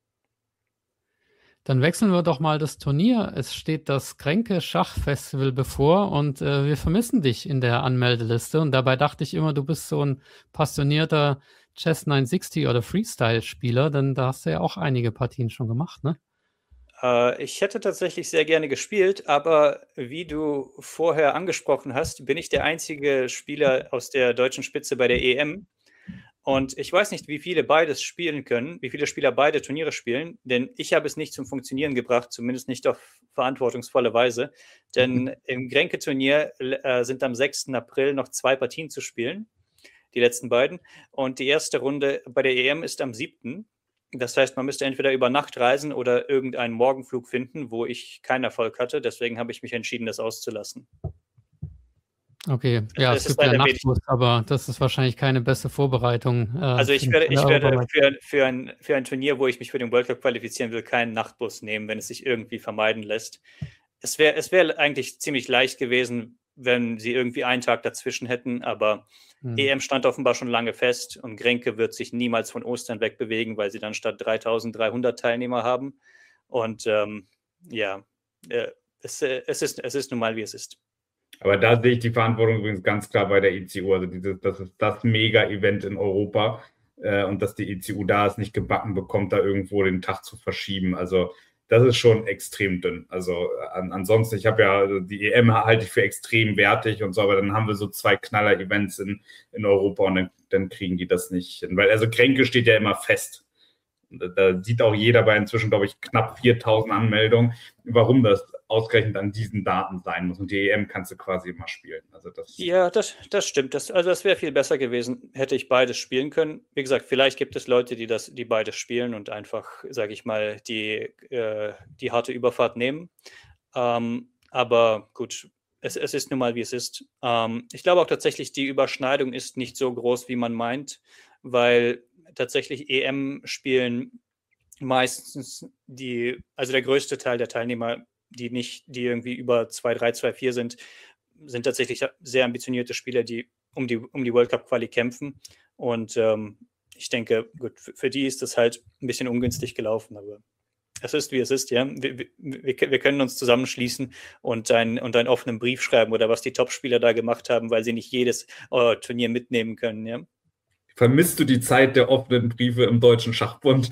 Dann wechseln wir doch mal das Turnier. Es steht das Kränke Schachfestival bevor und wir vermissen dich in der Anmeldeliste. Und dabei dachte ich immer, du bist so ein passionierter Chess 960 oder Freestyle-Spieler, denn da hast du ja auch einige Partien schon gemacht, ne? Ich hätte tatsächlich sehr gerne gespielt, aber wie du vorher angesprochen hast, bin ich der einzige Spieler aus der deutschen Spitze bei der EM. Und ich weiß nicht, wie viele beides spielen können, wie viele Spieler beide Turniere spielen, denn ich habe es nicht zum Funktionieren gebracht, zumindest nicht auf verantwortungsvolle Weise. Denn im Kränke-Turnier sind am 6. April noch 2 Partien zu spielen, die letzten beiden. Und die erste Runde bei der EM ist am 7. Das heißt, man müsste entweder über Nacht reisen oder irgendeinen Morgenflug finden, wo ich keinen Erfolg hatte. Deswegen habe ich mich entschieden, das auszulassen. Okay, ja, es gibt ja Nachtbus, aber das ist wahrscheinlich keine beste Vorbereitung. Also ich werde für ein Turnier, wo ich mich für den World Cup qualifizieren will, keinen Nachtbus nehmen, wenn es sich irgendwie vermeiden lässt. Es wäre eigentlich ziemlich leicht gewesen, wenn sie irgendwie einen Tag dazwischen hätten, aber EM stand offenbar schon lange fest und Kränke wird sich niemals von Ostern wegbewegen, weil sie dann statt 3.300 Teilnehmer haben. Und es ist nun mal, wie es ist. Aber da sehe ich die Verantwortung übrigens ganz klar bei der ECU. Also das ist das Mega-Event in Europa und dass die ECU da es nicht gebacken bekommt, da irgendwo den Tag zu verschieben. Also das ist schon extrem dünn. Also ansonsten, ich habe ja, die EM halte ich für extrem wertig und so, aber dann haben wir so 2 Knaller-Events in Europa und dann kriegen die das nicht hin. Weil also Kränke steht ja immer fest. Da sieht auch jeder bei inzwischen, glaube ich, knapp 4.000 Anmeldungen, warum das ausgerechnet an diesen Daten sein muss. Und die EM kannst du quasi immer spielen. Also das stimmt. Das wäre viel besser gewesen, hätte ich beides spielen können. Wie gesagt, vielleicht gibt es Leute, die beides spielen und einfach, sage ich mal, die harte Überfahrt nehmen. Aber gut, es ist nun mal, wie es ist. Ich glaube auch tatsächlich, die Überschneidung ist nicht so groß, wie man meint, weil tatsächlich EM spielen meistens der größte Teil der Teilnehmer die irgendwie über 2-3, 2-4 sind tatsächlich sehr ambitionierte Spieler, die um die World Cup Quali kämpfen. Und ich denke, gut, für die ist das halt ein bisschen ungünstig gelaufen, aber es ist, wie es ist, ja. Wir können uns zusammenschließen und einen offenen Brief schreiben oder was die Topspieler da gemacht haben, weil sie nicht jedes Turnier mitnehmen können, ja. Vermisst du die Zeit der offenen Briefe im Deutschen Schachbund?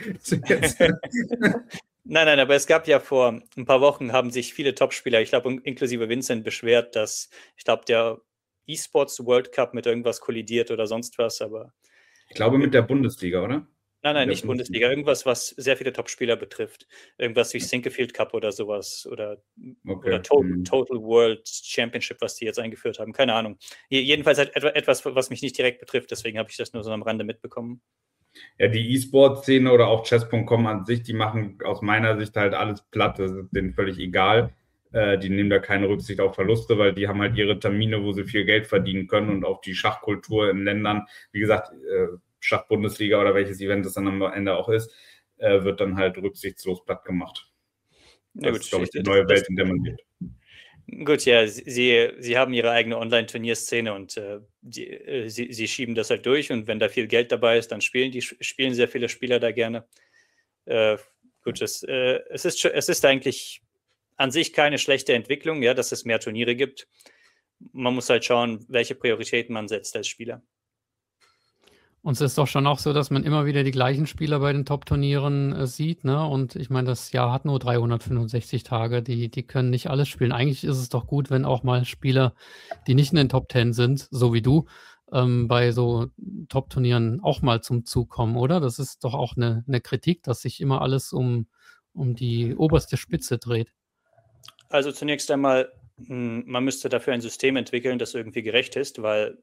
Nein, aber es gab ja vor ein paar Wochen, haben sich viele Topspieler, ich glaube inklusive Vincent, beschwert, dass, ich glaube, der E-Sports World Cup mit irgendwas kollidiert oder sonst was, aber... Ich glaube mit der Bundesliga, oder? Nein, nicht Bundesliga. Irgendwas, was sehr viele Topspieler betrifft. Irgendwas wie Sinquefield Cup oder sowas. Oder Total World Championship, was die jetzt eingeführt haben. Keine Ahnung. Jedenfalls halt etwas, was mich nicht direkt betrifft. Deswegen habe ich das nur so am Rande mitbekommen. Ja, die E-Sport-Szene oder auch Chess.com an sich, die machen aus meiner Sicht halt alles platt. Das ist denen völlig egal. Die nehmen da keine Rücksicht auf Verluste, weil die haben halt ihre Termine, wo sie viel Geld verdienen können und auch die Schachkultur in Ländern, wie gesagt, Schachbundesliga oder welches Event es dann am Ende auch ist, wird dann halt rücksichtslos platt gemacht. Das ist, glaube ich, die neue Welt, in der man lebt. Gut, ja, sie haben ihre eigene Online-Turnierszene und sie schieben das halt durch und wenn da viel Geld dabei ist, dann spielen sehr viele Spieler da gerne. Gut, es ist eigentlich an sich keine schlechte Entwicklung, ja, dass es mehr Turniere gibt. Man muss halt schauen, welche Prioritäten man setzt als Spieler. Und es ist doch schon auch so, dass man immer wieder die gleichen Spieler bei den Top-Turnieren sieht, ne? Und ich meine, das Jahr hat nur 365 Tage, die können nicht alles spielen. Eigentlich ist es doch gut, wenn auch mal Spieler, die nicht in den Top 10 sind, so wie du, bei so Top-Turnieren auch mal zum Zug kommen, oder? Das ist doch auch eine Kritik, dass sich immer alles um die oberste Spitze dreht. Also zunächst einmal, man müsste dafür ein System entwickeln, das irgendwie gerecht ist, weil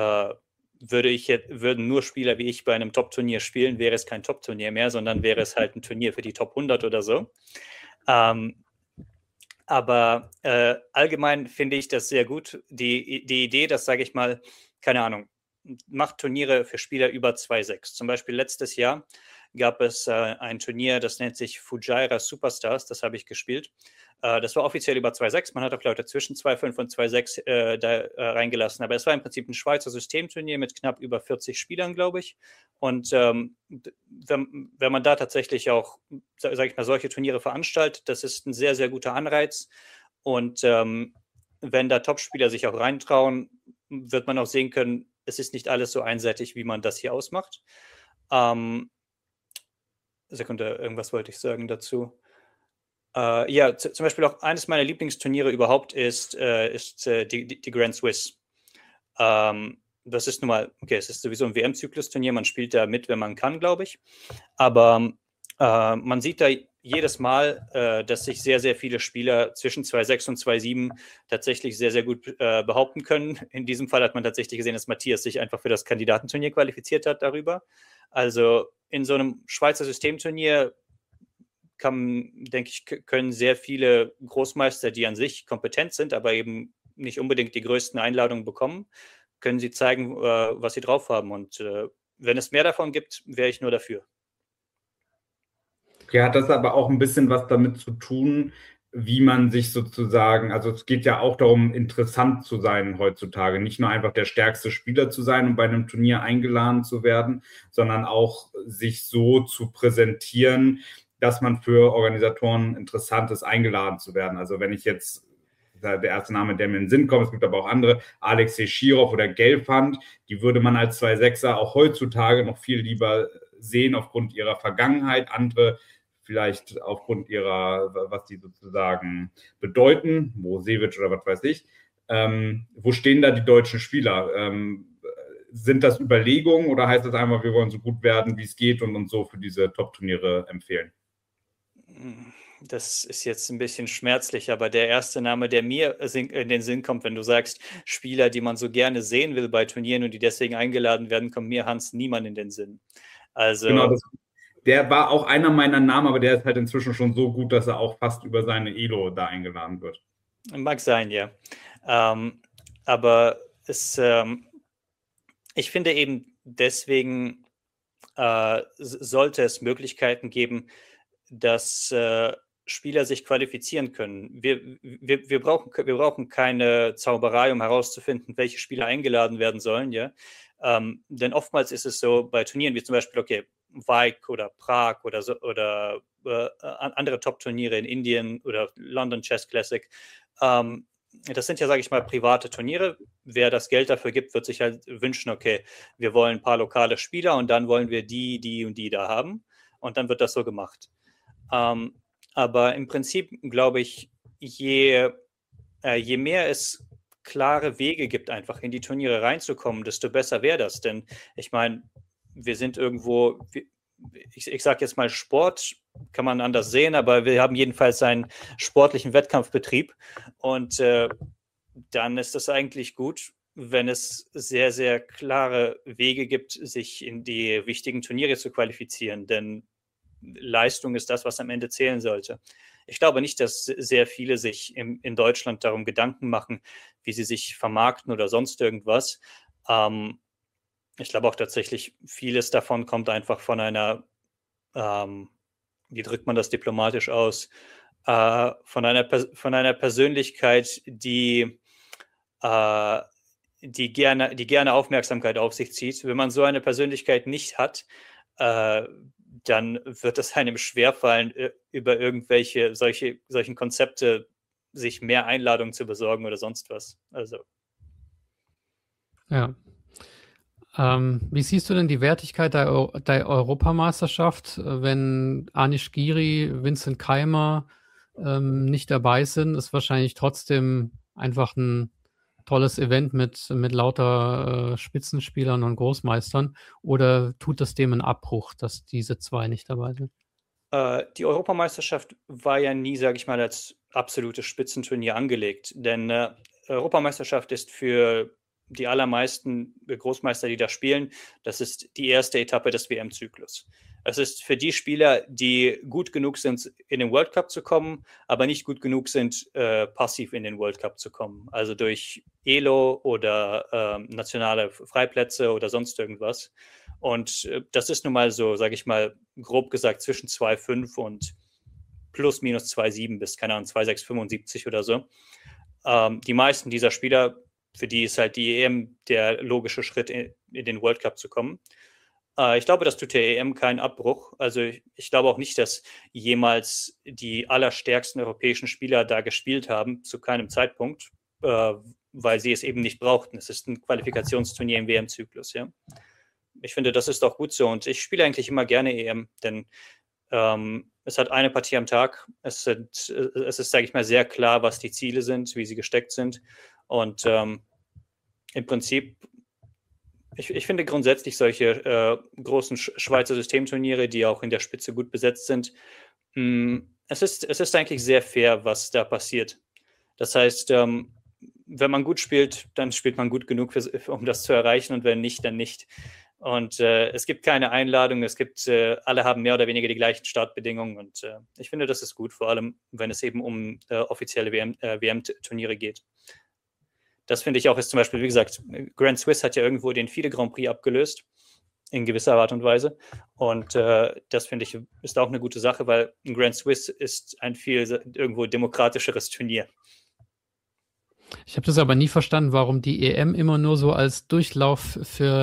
würden nur Spieler wie ich bei einem Top-Turnier spielen, wäre es kein Top-Turnier mehr, sondern wäre es halt ein Turnier für die Top 100 oder so. Aber allgemein finde ich das sehr gut. Die Idee, dass, sage ich mal, keine Ahnung, macht Turniere für Spieler über 2,6. Zum Beispiel letztes Jahr gab es ein Turnier, das nennt sich Fujairah Superstars, das habe ich gespielt. Das war offiziell über 2,6, man hat auch Leute zwischen 2,5 und 2,6 da reingelassen, aber es war im Prinzip ein Schweizer Systemturnier mit knapp über 40 Spielern, glaube ich. Und wenn man da tatsächlich auch, sage ich mal, solche Turniere veranstaltet, das ist ein sehr, sehr guter Anreiz. Und wenn da Topspieler sich auch reintrauen, wird man auch sehen können, es ist nicht alles so einseitig, wie man das hier ausmacht. Sekunde, irgendwas wollte ich sagen dazu. Ja, zum Beispiel auch eines meiner Lieblingsturniere überhaupt ist die Grand Swiss. Das ist nun mal, okay, es ist sowieso ein WM-Zyklus-Turnier, man spielt da mit, wenn man kann, glaube ich. Aber man sieht da jedes Mal, dass sich sehr, sehr viele Spieler zwischen 2,6 und 2,7 tatsächlich sehr, sehr gut behaupten können. In diesem Fall hat man tatsächlich gesehen, dass Matthias sich einfach für das Kandidatenturnier qualifiziert hat darüber. Also in so einem Schweizer Systemturnier denke ich, können sehr viele Großmeister, die an sich kompetent sind, aber eben nicht unbedingt die größten Einladungen bekommen, können sie zeigen, was sie drauf haben. Und wenn es mehr davon gibt, wäre ich nur dafür. Okay, hat das aber auch ein bisschen was damit zu tun, wie man sich sozusagen, also es geht ja auch darum, interessant zu sein heutzutage, nicht nur einfach der stärkste Spieler zu sein und bei einem Turnier eingeladen zu werden, sondern auch sich so zu präsentieren, dass man für Organisatoren interessant ist, eingeladen zu werden. Also wenn ich jetzt, der erste Name, der mir in den Sinn kommt, es gibt aber auch andere, Alexei Schirov oder Gelfand, die würde man als 2,6er auch heutzutage noch viel lieber sehen aufgrund ihrer Vergangenheit, andere vielleicht aufgrund ihrer, was die sozusagen bedeuten, Mosevic oder was weiß ich. Wo stehen da die deutschen Spieler? Sind das Überlegungen oder heißt das einfach, wir wollen so gut werden, wie es geht und uns so für diese Top-Turniere empfehlen? Das ist jetzt ein bisschen schmerzlich, aber der erste Name, der mir in den Sinn kommt, wenn du sagst, Spieler, die man so gerne sehen will bei Turnieren und die deswegen eingeladen werden, kommt mir Hans Niemann in den Sinn. Also genau, der war auch einer meiner Namen, aber der ist halt inzwischen schon so gut, dass er auch fast über seine Elo da eingeladen wird. Mag sein, ja. Aber ich finde eben deswegen sollte es Möglichkeiten geben, dass Spieler sich qualifizieren können. Wir brauchen keine Zauberei, um herauszufinden, welche Spieler eingeladen werden sollen, ja. Denn oftmals ist es so bei Turnieren wie zum Beispiel, okay, Wijk oder Prag oder so, oder andere Top-Turniere in Indien oder London Chess Classic. Das sind ja, sage ich mal, private Turniere. Wer das Geld dafür gibt, wird sich halt wünschen, okay, wir wollen ein paar lokale Spieler und dann wollen wir die und die da haben. Und dann wird das so gemacht. Aber im Prinzip glaube ich, je mehr es klare Wege gibt, einfach in die Turniere reinzukommen, desto besser wäre das. Denn ich meine, wir sind irgendwo, ich sage jetzt mal Sport, kann man anders sehen, aber wir haben jedenfalls einen sportlichen Wettkampfbetrieb und dann ist das eigentlich gut, wenn es sehr, sehr klare Wege gibt, sich in die wichtigen Turniere zu qualifizieren, denn Leistung ist das, was am Ende zählen sollte. Ich glaube nicht, dass sehr viele sich in Deutschland darum Gedanken machen, wie sie sich vermarkten oder sonst irgendwas. Ich glaube auch tatsächlich, vieles davon kommt einfach von einer, wie drückt man das diplomatisch aus, von einer Persönlichkeit, die gerne Aufmerksamkeit auf sich zieht. Wenn man so eine Persönlichkeit nicht hat, dann wird es einem schwerfallen, über irgendwelche solchen Konzepte sich mehr Einladungen zu besorgen oder sonst was. Also. Ja. Wie siehst du denn die Wertigkeit der Europameisterschaft, wenn Anish Giri, Vincent Keimer nicht dabei sind? Ist wahrscheinlich trotzdem einfach ein tolles Event mit lauter Spitzenspielern und Großmeistern, oder tut das dem einen Abbruch, dass diese zwei nicht dabei sind? Die Europameisterschaft war ja nie, sage ich mal, als absolutes Spitzenturnier angelegt, denn Europameisterschaft ist für die allermeisten Großmeister, die da spielen, das ist die erste Etappe des WM-Zyklus. Es ist für die Spieler, die gut genug sind, in den World Cup zu kommen, aber nicht gut genug sind, passiv in den World Cup zu kommen. Also durch ELO oder nationale Freiplätze oder sonst irgendwas. Und das ist nun mal so, sage ich mal, grob gesagt zwischen 2,5 und plus minus 2,7 bis, keine Ahnung, 2,675 oder so. Die meisten dieser Spieler, für die ist halt die EM der logische Schritt, in den World Cup zu kommen. Ich glaube, das tut der EM keinen Abbruch. Also ich glaube auch nicht, dass jemals die allerstärksten europäischen Spieler da gespielt haben, zu keinem Zeitpunkt, weil sie es eben nicht brauchten. Es ist ein Qualifikationsturnier im WM-Zyklus. Ja? Ich finde, das ist auch gut so. Und ich spiele eigentlich immer gerne EM, denn es hat eine Partie am Tag. Es ist, sage ich mal, sehr klar, was die Ziele sind, wie sie gesteckt sind. Und im Prinzip, ich finde grundsätzlich solche großen Schweizer Systemturniere, die auch in der Spitze gut besetzt sind, es ist eigentlich sehr fair, was da passiert. Das heißt, wenn man gut spielt, dann spielt man gut genug, um das zu erreichen, und wenn nicht, dann nicht. Und es gibt keine Einladung, alle haben mehr oder weniger die gleichen Startbedingungen, und ich finde, das ist gut, vor allem, wenn es eben um offizielle WM-Turniere geht. Das finde ich auch, ist zum Beispiel, wie gesagt, Grand Swiss hat ja irgendwo den FIDE Grand Prix abgelöst, in gewisser Art und Weise. Und das finde ich ist auch eine gute Sache, weil ein Grand Swiss ist ein viel irgendwo demokratischeres Turnier. Ich habe das aber nie verstanden, warum die EM immer nur so als Durchlauf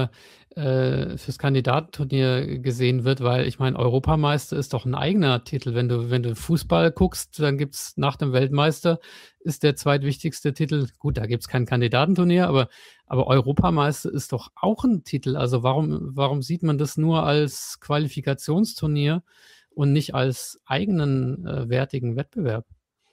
fürs Kandidatenturnier gesehen wird, weil ich meine, Europameister ist doch ein eigener Titel. Wenn du Fußball guckst, dann gibt es nach dem Weltmeister, ist der zweitwichtigste Titel, gut, da gibt es kein Kandidatenturnier, aber Europameister ist doch auch ein Titel. Also warum sieht man das nur als Qualifikationsturnier und nicht als eigenen wertigen Wettbewerb?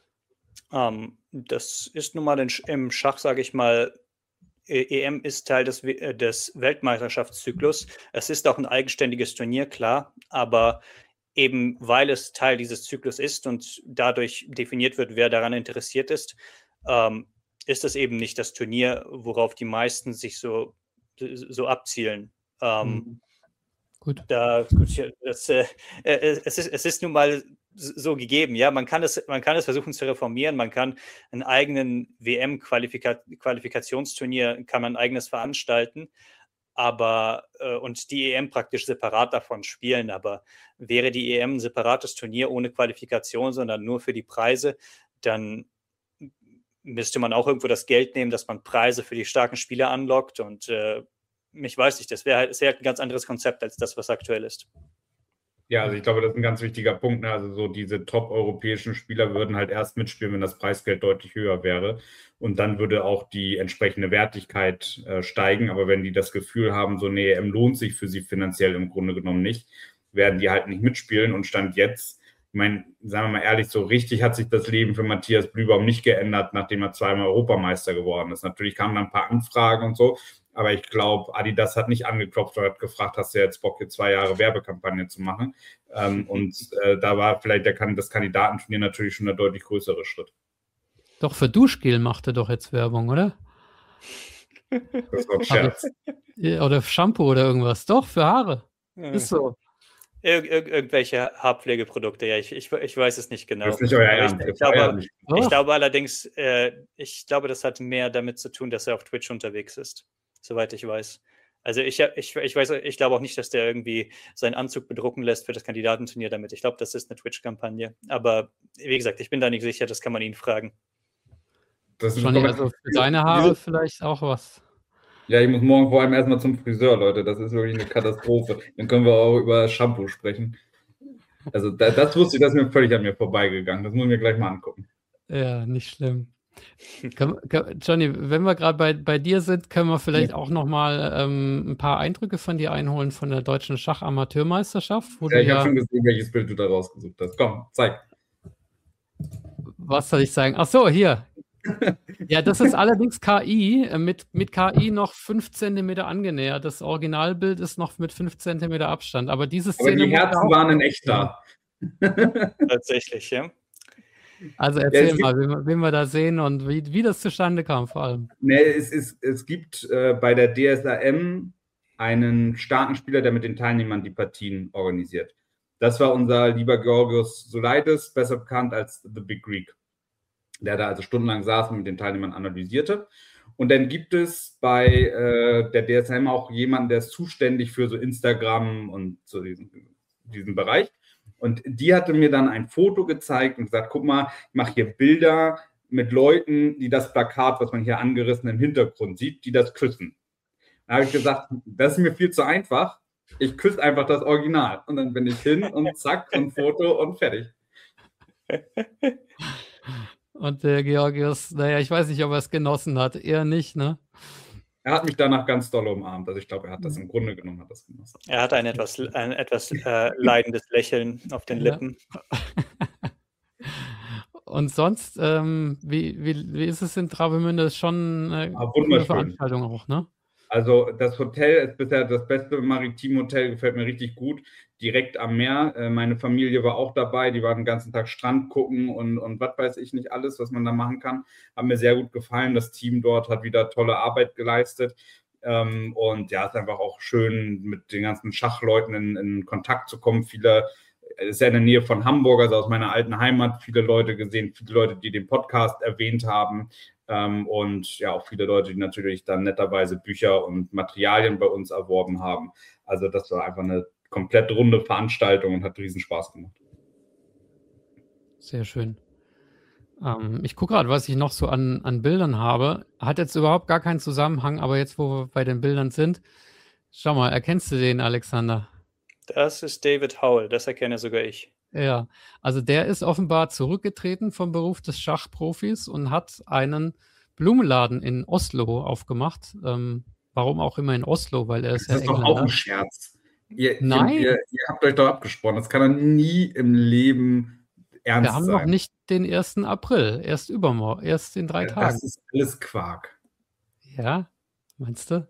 Das ist nun mal im Schach, sage ich mal, EM ist Teil des Weltmeisterschaftszyklus. Es ist auch ein eigenständiges Turnier, klar, aber eben weil es Teil dieses Zyklus ist und dadurch definiert wird, wer daran interessiert ist, ist es eben nicht das Turnier, worauf die meisten sich so abzielen. Gut. Es ist nun mal so gegeben, ja, man kann es versuchen zu reformieren, man kann einen eigenen WM-Qualifikationsturnier, kann man ein eigenes veranstalten, aber und die EM praktisch separat davon spielen. Aber wäre die EM ein separates Turnier ohne Qualifikation, sondern nur für die Preise, dann müsste man auch irgendwo das Geld nehmen, dass man Preise für die starken Spieler anlockt. Und ich weiß nicht, das wäre halt ein ganz anderes Konzept als das, was aktuell ist. Ja, also ich glaube, das ist ein ganz wichtiger Punkt. Ne? Also so diese top-europäischen Spieler würden halt erst mitspielen, wenn das Preisgeld deutlich höher wäre. Und dann würde auch die entsprechende Wertigkeit steigen. Aber wenn die das Gefühl haben, so eine EM lohnt sich für sie finanziell im Grunde genommen nicht, werden die halt nicht mitspielen. Und Stand jetzt, ich meine, sagen wir mal ehrlich, so richtig hat sich das Leben für Matthias Blühbaum nicht geändert, nachdem er zweimal Europameister geworden ist. Natürlich kamen dann ein paar Anfragen und so. Aber ich glaube, Adidas hat nicht angeklopft oder hat gefragt, hast du jetzt Bock, hier 2 Jahre Werbekampagne zu machen? Da war vielleicht das Kandidatenturnier natürlich schon der deutlich größere Schritt. Doch, für Duschgel macht er doch jetzt Werbung, oder? Das war ein Scherz. Oder Shampoo oder irgendwas. Doch, für Haare. Ist so. Irgendwelche Haarpflegeprodukte, ja, ich weiß es nicht genau. Das ist nicht euer Ernst. Ich glaube allerdings, das hat mehr damit zu tun, dass er auf Twitch unterwegs ist, soweit ich weiß. Also ich glaube auch nicht, dass der irgendwie seinen Anzug bedrucken lässt für das Kandidatenturnier damit. Ich glaube, das ist eine Twitch-Kampagne. Aber wie gesagt, ich bin da nicht sicher, das kann man ihn fragen. Johnny, also für deine Haare vielleicht auch was. Ja, ich muss morgen vor allem erstmal zum Friseur, Leute. Das ist wirklich eine Katastrophe. Dann können wir auch über Shampoo sprechen. Also das wusste ich, das ist mir völlig an mir vorbeigegangen. Das muss ich mir gleich mal angucken. Ja, nicht schlimm. Johnny, wenn wir gerade bei dir sind, können wir vielleicht auch nochmal ein paar Eindrücke von dir einholen von der deutschen Schachamateurmeisterschaft. Ich habe schon gesehen, welches Bild du da rausgesucht hast. Komm, zeig. Was soll ich sagen? Ach so, hier. Ja, das ist allerdings KI, mit KI noch 5 cm angenähert. Das Originalbild ist noch mit 5 cm Abstand. Aber diese Szene. Aber die Herzen waren in echt da. Tatsächlich, ja. Also erzähl mal, wen wir da sehen und wie das zustande kam vor allem. Es gibt bei der DSAM einen starken Spieler, der mit den Teilnehmern die Partien organisiert. Das war unser lieber Georgios Zoulaitis, besser bekannt als The Big Greek, der da also stundenlang saß und mit den Teilnehmern analysierte. Und dann gibt es bei der DSM auch jemanden, der ist zuständig für so Instagram und so diesen Bereich. Und die hatte mir dann ein Foto gezeigt und gesagt, guck mal, ich mache hier Bilder mit Leuten, die das Plakat, was man hier angerissen im Hintergrund sieht, die das küssen. Da habe ich gesagt, das ist mir viel zu einfach. Ich küsse einfach das Original. Und dann bin ich hin und zack, ein Foto und fertig. Und der Georgios, naja, ich weiß nicht, ob er es genossen hat. Eher nicht, ne? Er hat mich danach ganz doll umarmt. Also ich glaube, er hat das im Grunde genommen genossen. Er hat ein etwas leidendes Lächeln auf den Lippen. Und sonst, wie ist es in Travemünde? Das ist schon eine wunderschön. Veranstaltung auch, ne? Also das Hotel ist bisher das beste Maritim-Hotel, gefällt mir richtig gut, direkt am Meer. Meine Familie war auch dabei, die waren den ganzen Tag Strand gucken und was weiß ich nicht alles, was man da machen kann. Hat mir sehr gut gefallen, das Team dort hat wieder tolle Arbeit geleistet. Und ja, es ist einfach auch schön, mit den ganzen Schachleuten in Kontakt zu kommen. Viele, ist ja in der Nähe von Hamburg, also aus meiner alten Heimat, viele Leute gesehen, viele Leute, die den Podcast erwähnt haben. Und ja, auch viele Leute, die natürlich dann netterweise Bücher und Materialien bei uns erworben haben. Also das war einfach eine komplett runde Veranstaltung und hat riesen Spaß gemacht. Sehr schön. Ich gucke gerade, was ich noch so an Bildern habe. Hat jetzt überhaupt gar keinen Zusammenhang, aber jetzt, wo wir bei den Bildern sind, schau mal, erkennst du den, Alexander? Das ist David Howell, das erkenne sogar ich. Ja, also der ist offenbar zurückgetreten vom Beruf des Schachprofis und hat einen Blumenladen in Oslo aufgemacht. Warum auch immer in Oslo, weil er ist ja Engländer. Das ist doch auch ein Scherz. Nein. Ihr habt euch doch abgesprochen. Das kann doch nie im Leben ernst sein. Wir haben noch nicht den 1. April, erst übermorgen, erst in 3 Tagen. Das ist alles Quark. Ja, meinst du?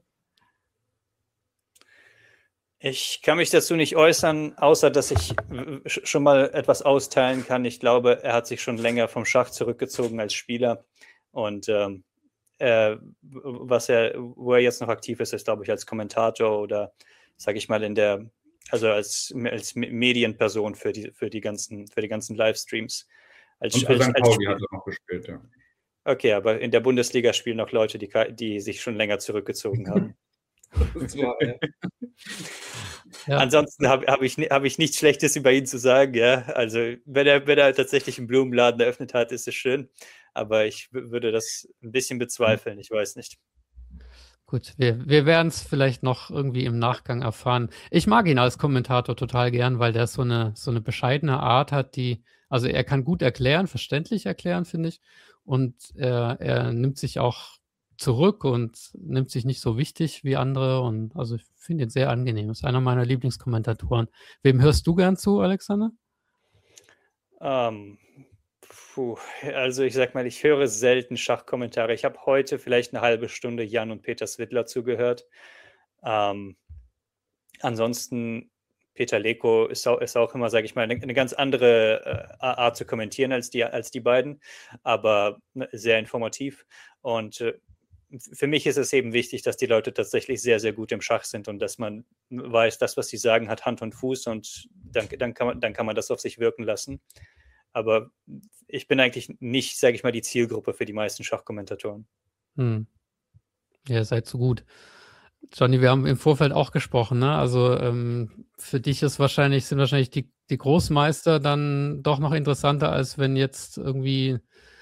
Ich kann mich dazu nicht äußern, außer dass ich schon mal etwas austeilen kann. Ich glaube, er hat sich schon länger vom Schach zurückgezogen als Spieler. Und wo er jetzt noch aktiv ist, ist, glaube ich, als Kommentator oder, sage ich mal, als Medienperson für die ganzen Livestreams. Und für St. Pauli hat er noch gespielt, ja. Okay, aber in der Bundesliga spielen noch Leute, die sich schon länger zurückgezogen haben. Das war, ja. Ja. Ansonsten hab ich nichts Schlechtes über ihn zu sagen, ja. Also wenn er tatsächlich einen Blumenladen eröffnet hat, ist es schön. Aber ich würde das ein bisschen bezweifeln, ich weiß nicht. Gut, wir werden es vielleicht noch irgendwie im Nachgang erfahren. Ich mag ihn als Kommentator total gern, weil der so eine bescheidene Art hat, also er kann gut erklären, verständlich erklären, finde ich. Und er nimmt sich auch zurück und nimmt sich nicht so wichtig wie andere. Und also ich finde ihn sehr angenehm. Ist einer meiner Lieblingskommentatoren. Wem hörst du gern zu, Alexander? Also ich sag mal, ich höre selten Schachkommentare. Ich habe heute vielleicht eine halbe Stunde Jan und Peter Svidler zugehört. Ansonsten Peter Leko ist auch immer, sage ich mal, eine ganz andere Art zu kommentieren als die beiden, aber sehr informativ. Und für mich ist es eben wichtig, dass die Leute tatsächlich sehr, sehr gut im Schach sind und dass man weiß, das, was sie sagen, hat Hand und Fuß und dann kann man das auf sich wirken lassen. Aber ich bin eigentlich nicht, sage ich mal, die Zielgruppe für die meisten Schachkommentatoren. Ja, ihr seid so gut. Johnny, wir haben im Vorfeld auch gesprochen, ne? Also für dich sind wahrscheinlich die Großmeister dann doch noch interessanter, als wenn jetzt irgendwie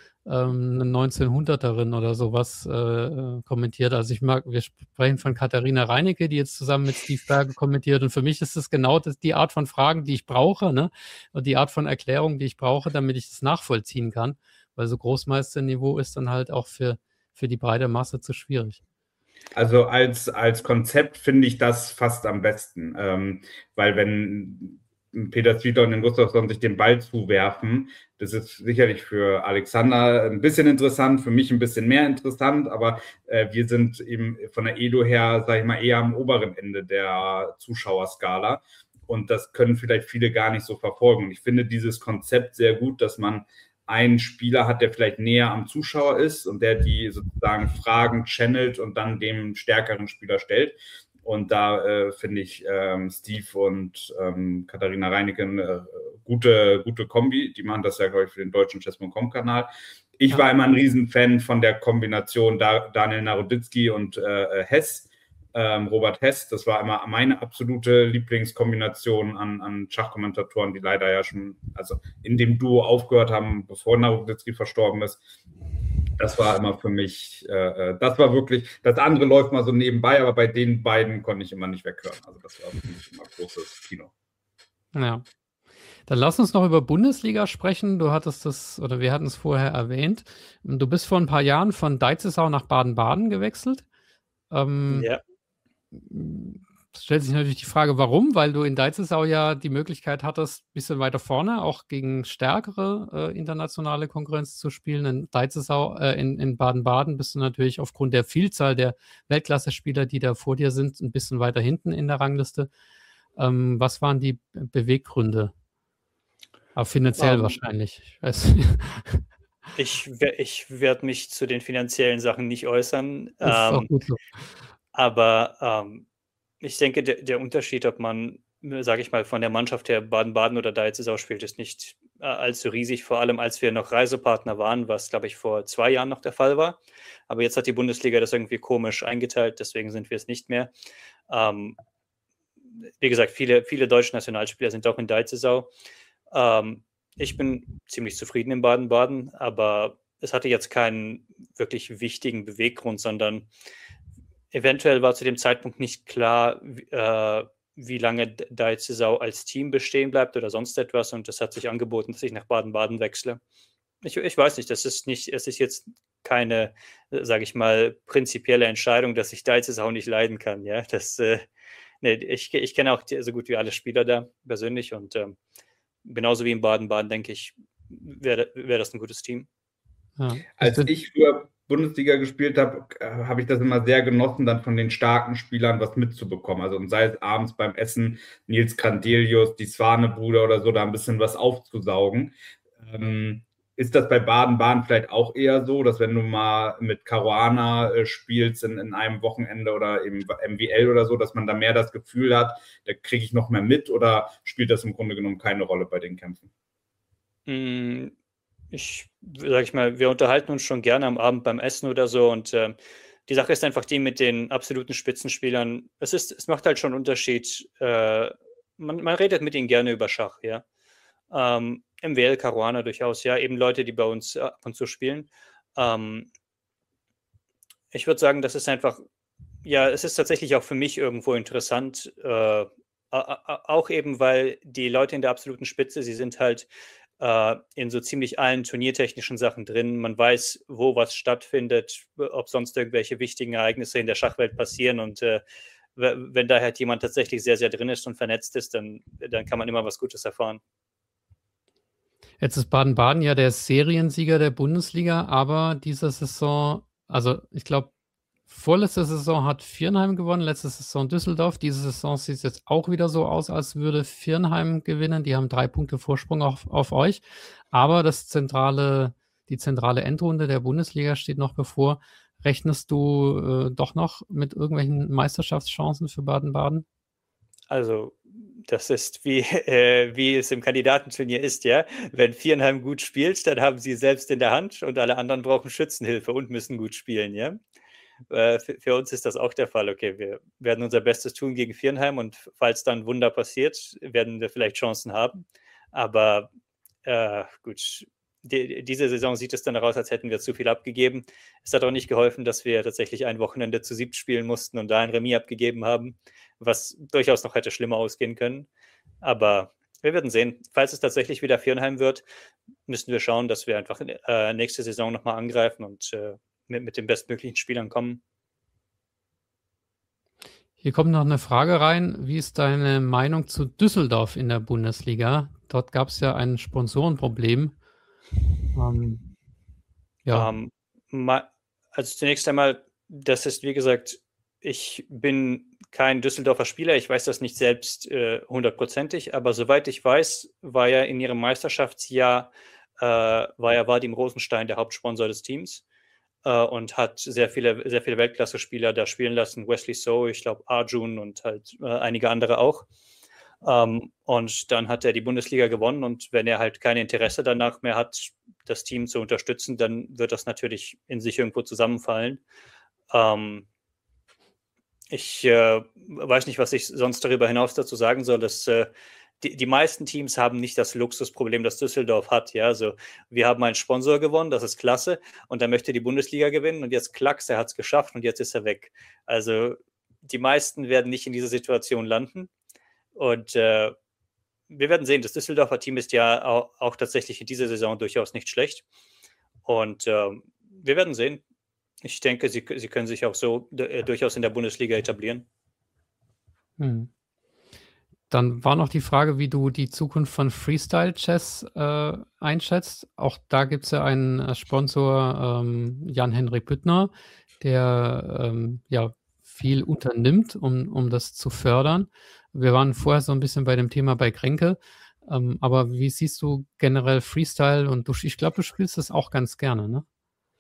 eine 1900erin oder sowas kommentiert. Also wir sprechen von Katharina Reinecke, die jetzt zusammen mit Steve Berge kommentiert. Und für mich ist es genau die Art von Fragen, die ich brauche, ne? Und die Art von Erklärung, die ich brauche, damit ich das nachvollziehen kann. Weil so Großmeisterniveau ist dann halt auch für die breite Masse zu schwierig. Also als Konzept finde ich das fast am besten, weil wenn Peter Svidler und den Gustafsson sich den Ball zuwerfen, das ist sicherlich für Alexander ein bisschen interessant, für mich ein bisschen mehr interessant, aber wir sind eben von der Edo her, sage ich mal, eher am oberen Ende der Zuschauerskala und das können vielleicht viele gar nicht so verfolgen. Ich finde dieses Konzept sehr gut, dass man einen Spieler hat, der vielleicht näher am Zuschauer ist und der die sozusagen Fragen channelt und dann dem stärkeren Spieler stellt. Und da finde ich Steve und Katharina Reinecke eine gute Kombi. Die machen das ja, glaube ich, für den deutschen Chess.com-Kanal. Ich war immer ein Riesenfan von der Kombination Daniel Naroditsky und Hess. Robert Hess, das war immer meine absolute Lieblingskombination an Schachkommentatoren, die leider ja schon in dem Duo aufgehört haben, bevor Naroditsky verstorben ist. Das war immer für mich, das war wirklich, das andere läuft mal so nebenbei, aber bei den beiden konnte ich immer nicht weghören. Also das war für mich immer großes Kino. Ja. Dann lass uns noch über Bundesliga sprechen. Wir hatten es vorher erwähnt. Du bist vor ein paar Jahren von Deizisau nach Baden-Baden gewechselt. Ja. Es stellt sich natürlich die Frage, warum? Weil du in Deizisau ja die Möglichkeit hattest, ein bisschen weiter vorne auch gegen stärkere internationale Konkurrenz zu spielen. In Deizisau, in Baden-Baden bist du natürlich aufgrund der Vielzahl der Weltklasse-Spieler, die da vor dir sind, ein bisschen weiter hinten in der Rangliste. Was waren die Beweggründe? Aber finanziell wahrscheinlich. Ich weiß nicht. Ich werde mich zu den finanziellen Sachen nicht äußern. Das ist auch gut so. Aber ich denke, der Unterschied, ob man, sage ich mal, von der Mannschaft her Baden-Baden oder Deizisau spielt, ist nicht allzu riesig. Vor allem, als wir noch Reisepartner waren, was, glaube ich, vor 2 Jahren noch der Fall war. Aber jetzt hat die Bundesliga das irgendwie komisch eingeteilt, deswegen sind wir es nicht mehr. Wie gesagt, viele deutsche Nationalspieler sind auch in Deizisau. Ich bin ziemlich zufrieden in Baden-Baden, aber es hatte jetzt keinen wirklich wichtigen Beweggrund, sondern eventuell war zu dem Zeitpunkt nicht klar, wie lange Deizisau als Team bestehen bleibt oder sonst etwas, und es hat sich angeboten, dass ich nach Baden-Baden wechsle. Ich weiß nicht, es ist jetzt keine, sage ich mal, prinzipielle Entscheidung, dass ich Deizisau nicht leiden kann. Ja, ich kenne auch so gut wie alle Spieler da persönlich und genauso wie in Baden-Baden, denke ich, wäre das ein gutes Team. Ja. Als ich früher Bundesliga gespielt habe, habe ich das immer sehr genossen, dann von den starken Spielern was mitzubekommen. Also sei es abends beim Essen, Nils Krandelius, die Swane-Brüder oder so, da ein bisschen was aufzusaugen. Ist das bei Baden-Baden vielleicht auch eher so, dass wenn du mal mit Caruana spielst in einem Wochenende oder im MWL oder so, dass man da mehr das Gefühl hat, da kriege ich noch mehr mit, oder spielt das im Grunde genommen keine Rolle bei den Kämpfen? Sag ich mal, wir unterhalten uns schon gerne am Abend beim Essen oder so, und die Sache ist einfach die mit den absoluten Spitzenspielern. Es macht halt schon einen Unterschied. Man redet mit ihnen gerne über Schach, ja. MWL, Caruana durchaus, ja. Eben Leute, die bei uns ab und zu spielen. Ich würde sagen, das ist einfach, ja, es ist tatsächlich auch für mich irgendwo interessant. Auch eben, weil die Leute in der absoluten Spitze, sie sind halt in so ziemlich allen turniertechnischen Sachen drin. Man weiß, wo was stattfindet, ob sonst irgendwelche wichtigen Ereignisse in der Schachwelt passieren. Und wenn da halt jemand tatsächlich sehr, sehr drin ist und vernetzt ist, dann kann man immer was Gutes erfahren. Jetzt ist Baden-Baden ja der Seriensieger der Bundesliga, aber diese Saison, also ich glaube, vorletzte Saison hat Viernheim gewonnen, letzte Saison Düsseldorf. Diese Saison sieht es jetzt auch wieder so aus, als würde Viernheim gewinnen. Die haben 3 Punkte Vorsprung auf euch. Aber die zentrale Endrunde der Bundesliga steht noch bevor. Rechnest du doch noch mit irgendwelchen Meisterschaftschancen für Baden-Baden? Also, das ist wie es im Kandidatenturnier ist, ja. Wenn Viernheim gut spielt, dann haben sie selbst in der Hand und alle anderen brauchen Schützenhilfe und müssen gut spielen, ja. Für uns ist das auch der Fall. Okay, wir werden unser Bestes tun gegen Viernheim und falls dann Wunder passiert, werden wir vielleicht Chancen haben. Aber gut, diese Saison sieht es dann aus, als hätten wir zu viel abgegeben. Es hat auch nicht geholfen, dass wir tatsächlich ein Wochenende zu 7 spielen mussten und da ein Remis abgegeben haben, was durchaus noch hätte schlimmer ausgehen können. Aber wir werden sehen. Falls es tatsächlich wieder Viernheim wird, müssen wir schauen, dass wir einfach nächste Saison nochmal angreifen und mit den bestmöglichen Spielern kommen. Hier kommt noch eine Frage rein. Wie ist deine Meinung zu Düsseldorf in der Bundesliga? Dort gab es ja ein Sponsorenproblem. Ja. Also zunächst einmal, das ist, wie gesagt, ich bin kein Düsseldorfer Spieler. Ich weiß das nicht selbst 100%ig, aber soweit ich weiß, war ja in ihrem Meisterschaftsjahr Vadim Rosenstein der Hauptsponsor des Teams. Und hat sehr viele Weltklasse-Spieler da spielen lassen. Wesley So, ich glaube Arjun und halt einige andere auch. Und dann hat er die Bundesliga gewonnen und wenn er halt kein Interesse danach mehr hat, das Team zu unterstützen, dann wird das natürlich in sich irgendwo zusammenfallen. Ich weiß nicht, was ich sonst darüber hinaus dazu sagen soll, dass die meisten Teams haben nicht das Luxusproblem, das Düsseldorf hat. Ja, also wir haben einen Sponsor gewonnen, das ist klasse, und er möchte die Bundesliga gewinnen und jetzt klacks, er hat es geschafft und jetzt ist er weg. Also die meisten werden nicht in dieser Situation landen und wir werden sehen, das Düsseldorfer Team ist ja auch tatsächlich in dieser Saison durchaus nicht schlecht und wir werden sehen. Ich denke, sie können sich auch so durchaus in der Bundesliga etablieren. Dann war noch die Frage, wie du die Zukunft von Freestyle Chess einschätzt. Auch da gibt es ja einen Sponsor, Jan-Henrik Büttner, der ja viel unternimmt, um das zu fördern. Wir waren vorher so ein bisschen bei dem Thema bei Kränke. Aber wie siehst du generell Freestyle? Und ich glaube, du spielst das auch ganz gerne, ne?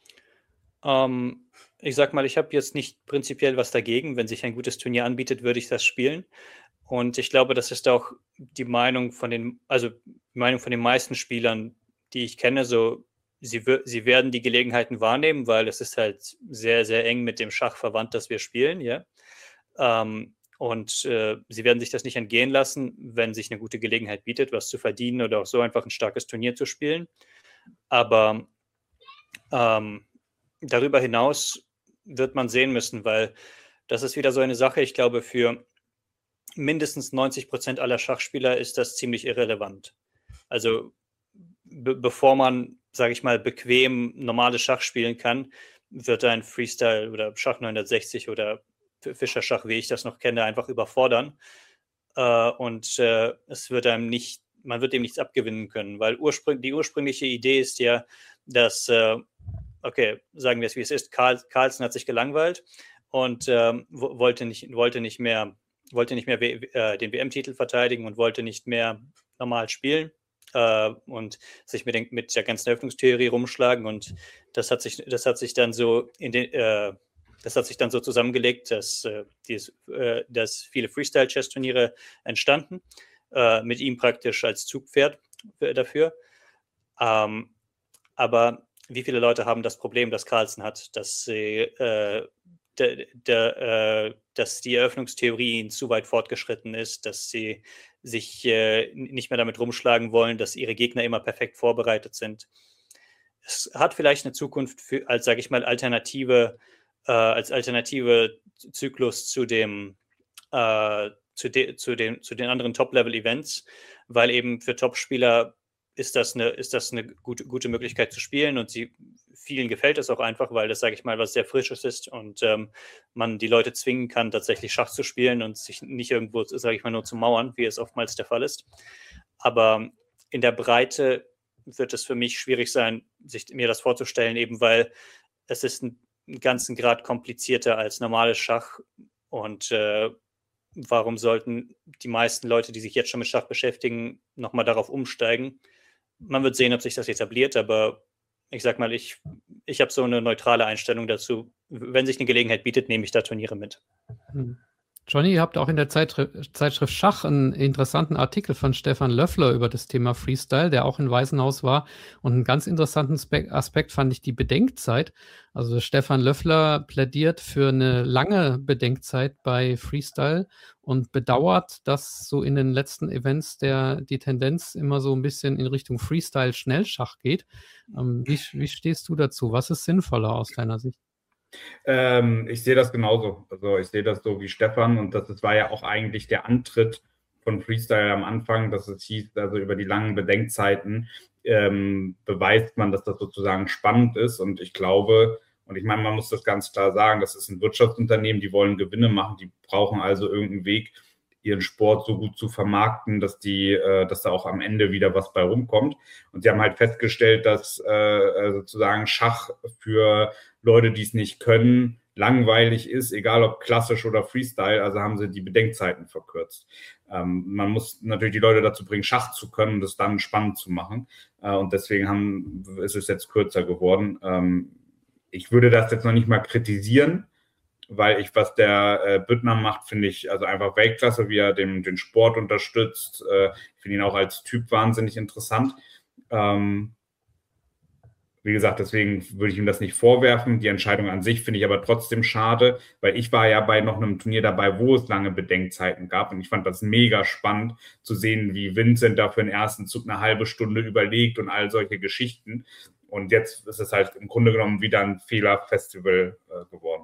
Ich sag mal, ich habe jetzt nicht prinzipiell was dagegen. Wenn sich ein gutes Turnier anbietet, würde ich das spielen. Und ich glaube, das ist auch die Meinung von den meisten Spielern, die ich kenne. So, sie werden die Gelegenheiten wahrnehmen, weil es ist halt sehr, sehr eng mit dem Schach verwandt, das wir spielen, ja. Und sie werden sich das nicht entgehen lassen, wenn sich eine gute Gelegenheit bietet, was zu verdienen oder auch so einfach ein starkes Turnier zu spielen. Aber darüber hinaus wird man sehen müssen, weil das ist wieder so eine Sache, ich glaube, für mindestens 90% aller Schachspieler ist das ziemlich irrelevant. Also bevor man, sage ich mal, bequem normales Schach spielen kann, wird ein Freestyle oder Schach 960 oder Fischerschach, wie ich das noch kenne, einfach überfordern. Und es wird man wird dem nichts abgewinnen können, weil die ursprüngliche Idee ist ja, dass, okay, sagen wir es wie es ist, Carlsen hat sich gelangweilt und wollte nicht mehr den WM-Titel verteidigen und wollte nicht mehr normal spielen und sich mit der ganzen Öffnungstheorie rumschlagen. Und das hat sich dann so zusammengelegt, dass viele Freestyle-Chess-Turniere entstanden, mit ihm praktisch als Zugpferd dafür. Aber wie viele Leute haben das Problem, das Carlsen hat, dass sie dass die Eröffnungstheorie ihnen zu weit fortgeschritten ist, dass sie sich nicht mehr damit rumschlagen wollen, dass ihre Gegner immer perfekt vorbereitet sind. Es hat vielleicht eine Zukunft als, sage ich mal, alternative Zyklus zu den anderen Top-Level-Events, weil eben für Top-Spieler ist das eine gute Möglichkeit zu spielen und vielen gefällt es auch einfach, weil das, sage ich mal, was sehr Frisches ist und man die Leute zwingen kann, tatsächlich Schach zu spielen und sich nicht irgendwo, sage ich mal, nur zu mauern, wie es oftmals der Fall ist. Aber in der Breite wird es für mich schwierig sein, mir das vorzustellen, eben weil es ist einen ganzen Grad komplizierter als normales Schach und warum sollten die meisten Leute, die sich jetzt schon mit Schach beschäftigen, nochmal darauf umsteigen? Man wird sehen, ob sich das etabliert, aber ich sag mal, ich habe so eine neutrale Einstellung dazu. Wenn sich eine Gelegenheit bietet, nehme ich da Turniere mit. Johnny, ihr habt auch in der Zeitschrift Schach einen interessanten Artikel von Stefan Löffler über das Thema Freestyle, der auch in Weißenhaus war. Und einen ganz interessanten Aspekt fand ich die Bedenkzeit. Also Stefan Löffler plädiert für eine lange Bedenkzeit bei Freestyle und bedauert, dass so in den letzten Events die Tendenz immer so ein bisschen in Richtung Freestyle-Schnellschach geht. Wie stehst du dazu? Was ist sinnvoller aus deiner Sicht? Ich sehe das genauso. Also ich sehe das so wie Stefan und das war ja auch eigentlich der Antritt von Freestyle am Anfang, dass es hieß, also über die langen Bedenkzeiten beweist man, dass das sozusagen spannend ist und ich glaube, und ich meine, man muss das ganz klar sagen, das ist ein Wirtschaftsunternehmen, die wollen Gewinne machen, die brauchen also irgendeinen Weg, ihren Sport so gut zu vermarkten, dass da auch am Ende wieder was bei rumkommt. Und sie haben halt festgestellt, dass sozusagen Schach für Leute, die es nicht können, langweilig ist, egal ob klassisch oder Freestyle, also haben sie die Bedenkzeiten verkürzt. Man muss natürlich die Leute dazu bringen, Schach zu können und das dann spannend zu machen. Und deswegen ist es jetzt kürzer geworden. Ich würde das jetzt noch nicht mal kritisieren, weil was der Büttner macht, finde ich also einfach Weltklasse, wie er den Sport unterstützt. Ich finde ihn auch als Typ wahnsinnig interessant. Wie gesagt, deswegen würde ich ihm das nicht vorwerfen. Die Entscheidung an sich finde ich aber trotzdem schade, weil ich war ja bei noch einem Turnier dabei, wo es lange Bedenkzeiten gab und ich fand das mega spannend zu sehen, wie Vincent da für den ersten Zug eine halbe Stunde überlegt und all solche Geschichten. Und jetzt ist es halt im Grunde genommen wieder ein Fehlerfestival geworden.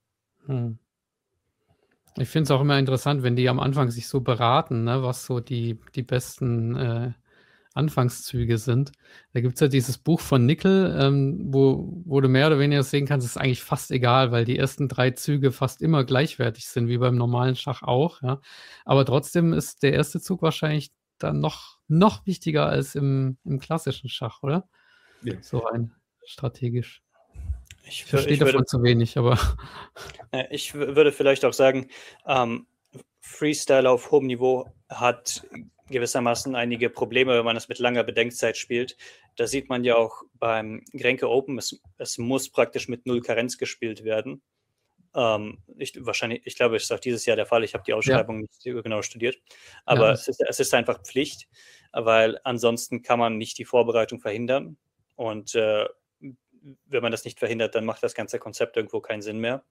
Ich finde es auch immer interessant, wenn die am Anfang sich so beraten, ne, was so die besten Anfangszüge sind. Da gibt es ja dieses Buch von Nickel, wo du mehr oder weniger sehen kannst, ist eigentlich fast egal, weil die ersten 3 Züge fast immer gleichwertig sind, wie beim normalen Schach auch. Ja. Aber trotzdem ist der erste Zug wahrscheinlich dann noch wichtiger als im klassischen Schach, oder? Ja. So rein strategisch. Ich verstehe davon zu wenig, aber... Ich würde vielleicht auch sagen, Freestyle auf hohem Niveau hat gewissermaßen einige Probleme, wenn man es mit langer Bedenkzeit spielt. Da sieht man ja auch beim Grenke Open, es muss praktisch mit 0 Karenz gespielt werden. Ich glaube, es ist auch dieses Jahr der Fall. Ich habe die Ausschreibung nicht genau studiert. Aber es ist einfach Pflicht, weil ansonsten kann man nicht die Vorbereitung verhindern. Und wenn man das nicht verhindert, dann macht das ganze Konzept irgendwo keinen Sinn mehr.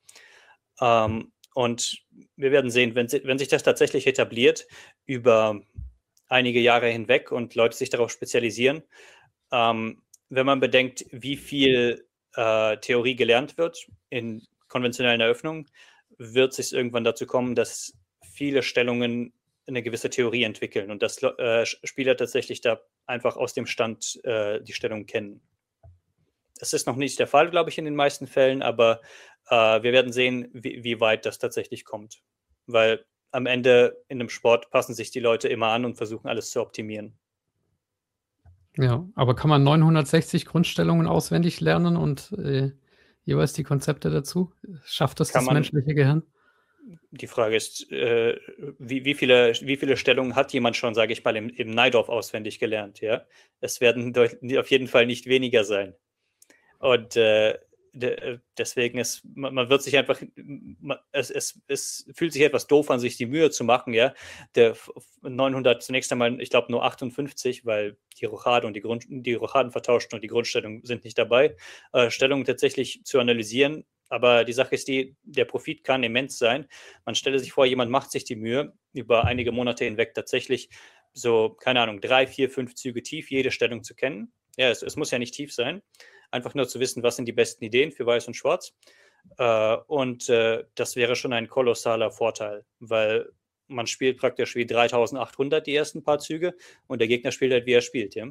Und wir werden sehen, wenn sich das tatsächlich etabliert über einige Jahre hinweg und Leute sich darauf spezialisieren, wenn man bedenkt, wie viel Theorie gelernt wird in konventionellen Eröffnungen, wird es irgendwann dazu kommen, dass viele Stellungen eine gewisse Theorie entwickeln und dass Spieler tatsächlich da einfach aus dem Stand die Stellung kennen. Das ist noch nicht der Fall, glaube ich, in den meisten Fällen, aber wir werden sehen, wie weit das tatsächlich kommt. Weil am Ende in einem Sport passen sich die Leute immer an und versuchen, alles zu optimieren. Ja, aber kann man 960 Grundstellungen auswendig lernen und jeweils die Konzepte dazu? Schafft das menschliche Gehirn? Die Frage ist, wie viele Stellungen hat jemand schon, sage ich mal, im Najdorf auswendig gelernt? Ja? Es werden auf jeden Fall nicht weniger sein. Und deswegen man wird sich einfach, es fühlt sich etwas doof an, sich die Mühe zu machen, ja. Der 900 zunächst einmal, ich glaube nur 58, weil die Rochade und die Rochaden vertauscht und die Grundstellungen sind nicht dabei. Stellungen tatsächlich zu analysieren, Aber die Sache ist die, der Profit kann immens sein. Man stelle sich vor, jemand macht sich die Mühe, über einige Monate hinweg tatsächlich so, keine Ahnung, 3, 4, 5 Züge tief jede Stellung zu kennen. Ja, es muss ja nicht tief sein. Einfach nur zu wissen, was sind die besten Ideen für Weiß und Schwarz. Das wäre schon ein kolossaler Vorteil, weil man spielt praktisch wie 3800 die ersten paar Züge und der Gegner spielt halt, wie er spielt. Ja,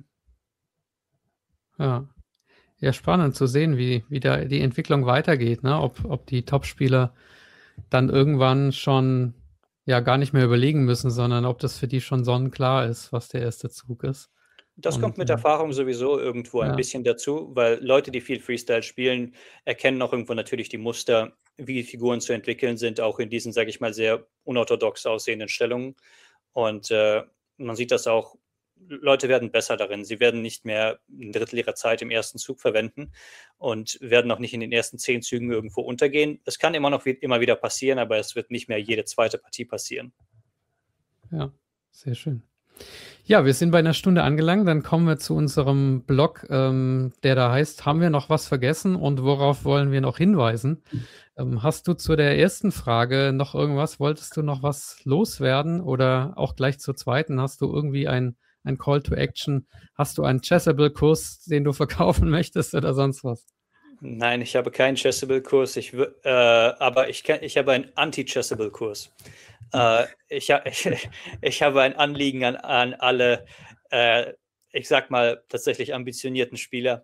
ja, spannend zu sehen, wie da die Entwicklung weitergeht, ne? Ob die Topspieler dann irgendwann schon ja gar nicht mehr überlegen müssen, sondern ob das für die schon sonnenklar ist, was der erste Zug ist. das kommt mit Erfahrung sowieso irgendwo ein bisschen dazu, weil Leute, die viel Freestyle spielen, erkennen auch irgendwo natürlich die Muster, wie Figuren zu entwickeln sind, auch in diesen, sage ich mal, sehr unorthodox aussehenden Stellungen. Und man sieht das auch, Leute werden besser darin. Sie werden nicht mehr ein Drittel ihrer Zeit im ersten Zug verwenden und werden auch nicht in den ersten 10 Zügen irgendwo untergehen. Es kann immer wieder passieren, aber es wird nicht mehr jede zweite Partie passieren. Ja, sehr schön. Ja, wir sind bei einer Stunde angelangt. Dann kommen wir zu unserem Blog, der da heißt, haben wir noch was vergessen und worauf wollen wir noch hinweisen? Hast du zu der ersten Frage noch irgendwas? Wolltest du noch was loswerden oder auch gleich zur zweiten? Hast du irgendwie ein Call to Action? Hast du einen Chessable-Kurs, den du verkaufen möchtest oder sonst was? Nein, ich habe keinen Chessable-Kurs, aber ich habe einen Anti-Chessable-Kurs. Ich habe ein Anliegen an alle, ich sag mal, tatsächlich ambitionierten Spieler.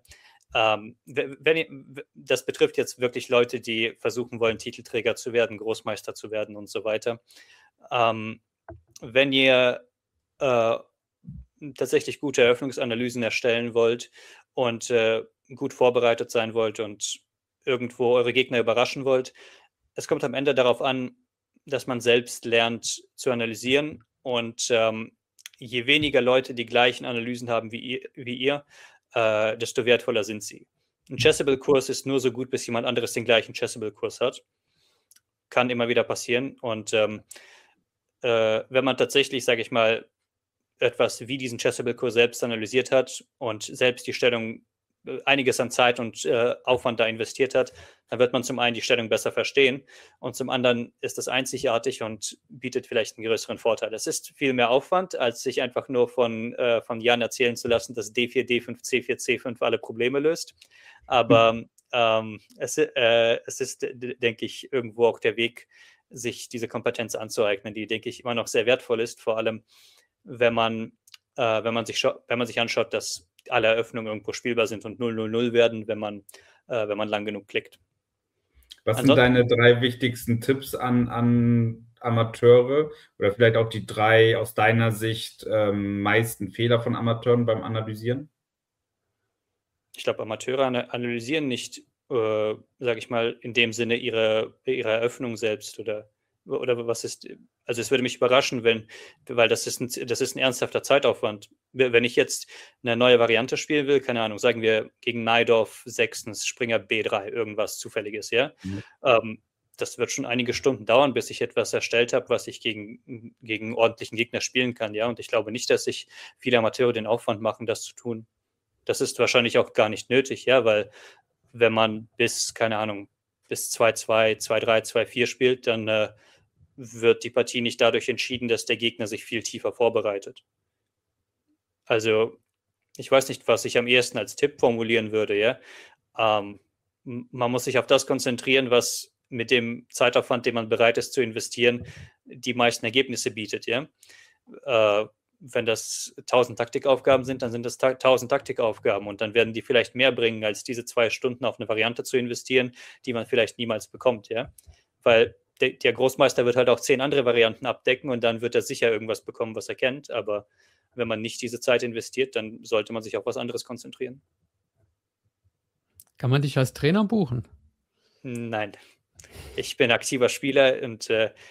Das betrifft jetzt wirklich Leute, die versuchen wollen, Titelträger zu werden, Großmeister zu werden und so weiter. Wenn ihr tatsächlich gute Eröffnungsanalysen erstellen wollt und gut vorbereitet sein wollt und irgendwo eure Gegner überraschen wollt, es kommt am Ende darauf an, dass man selbst lernt zu analysieren und je weniger Leute die gleichen Analysen haben wie ihr, desto wertvoller sind sie. Ein Chessable-Kurs ist nur so gut, bis jemand anderes den gleichen Chessable-Kurs hat. Kann immer wieder passieren. Und wenn man tatsächlich, sage ich mal, etwas wie diesen Chessable-Kurs selbst analysiert hat und selbst die Stellung einiges an Zeit und Aufwand da investiert hat, dann wird man zum einen die Stellung besser verstehen und zum anderen ist es einzigartig und bietet vielleicht einen größeren Vorteil. Es ist viel mehr Aufwand, als sich einfach nur von Jan erzählen zu lassen, dass D4, D5, C4, C5 alle Probleme löst. Aber es ist, denke ich, irgendwo auch der Weg, sich diese Kompetenz anzueignen, die, denke ich, immer noch sehr wertvoll ist, vor allem wenn man sich anschaut, dass alle Eröffnungen irgendwo spielbar sind und 0-0-0 werden, wenn man lang genug klickt. Was sind deine 3 wichtigsten Tipps an Amateure oder vielleicht auch die 3 aus deiner Sicht meisten Fehler von Amateuren beim Analysieren? Ich glaube, Amateure analysieren nicht, sage ich mal, in dem Sinne ihre Eröffnung selbst oder was ist, also es würde mich überraschen, weil das ist ein ernsthafter Zeitaufwand. Wenn ich jetzt eine neue Variante spielen will, keine Ahnung, sagen wir gegen Najdorf 6. Springer B3, irgendwas Zufälliges, ja. Das wird schon einige Stunden dauern, bis ich etwas erstellt habe, was ich gegen ordentlichen Gegner spielen kann, ja. Und ich glaube nicht, dass sich viele Amateure den Aufwand machen, das zu tun. Das ist wahrscheinlich auch gar nicht nötig, ja, weil wenn man bis 2-2, 2-3, 2-4 spielt, dann wird die Partie nicht dadurch entschieden, dass der Gegner sich viel tiefer vorbereitet. Also, ich weiß nicht, was ich am ehesten als Tipp formulieren würde, ja. Man muss sich auf das konzentrieren, was mit dem Zeitaufwand, den man bereit ist zu investieren, die meisten Ergebnisse bietet, ja. Wenn das 1000 Taktikaufgaben sind, dann sind das 1000 Taktikaufgaben und dann werden die vielleicht mehr bringen, als diese 2 Stunden auf eine Variante zu investieren, die man vielleicht niemals bekommt, ja. Weil der Großmeister wird halt auch 10 andere Varianten abdecken und dann wird er sicher irgendwas bekommen, was er kennt. Aber wenn man nicht diese Zeit investiert, dann sollte man sich auf was anderes konzentrieren. Kann man dich als Trainer buchen? Nein. Ich bin aktiver Spieler und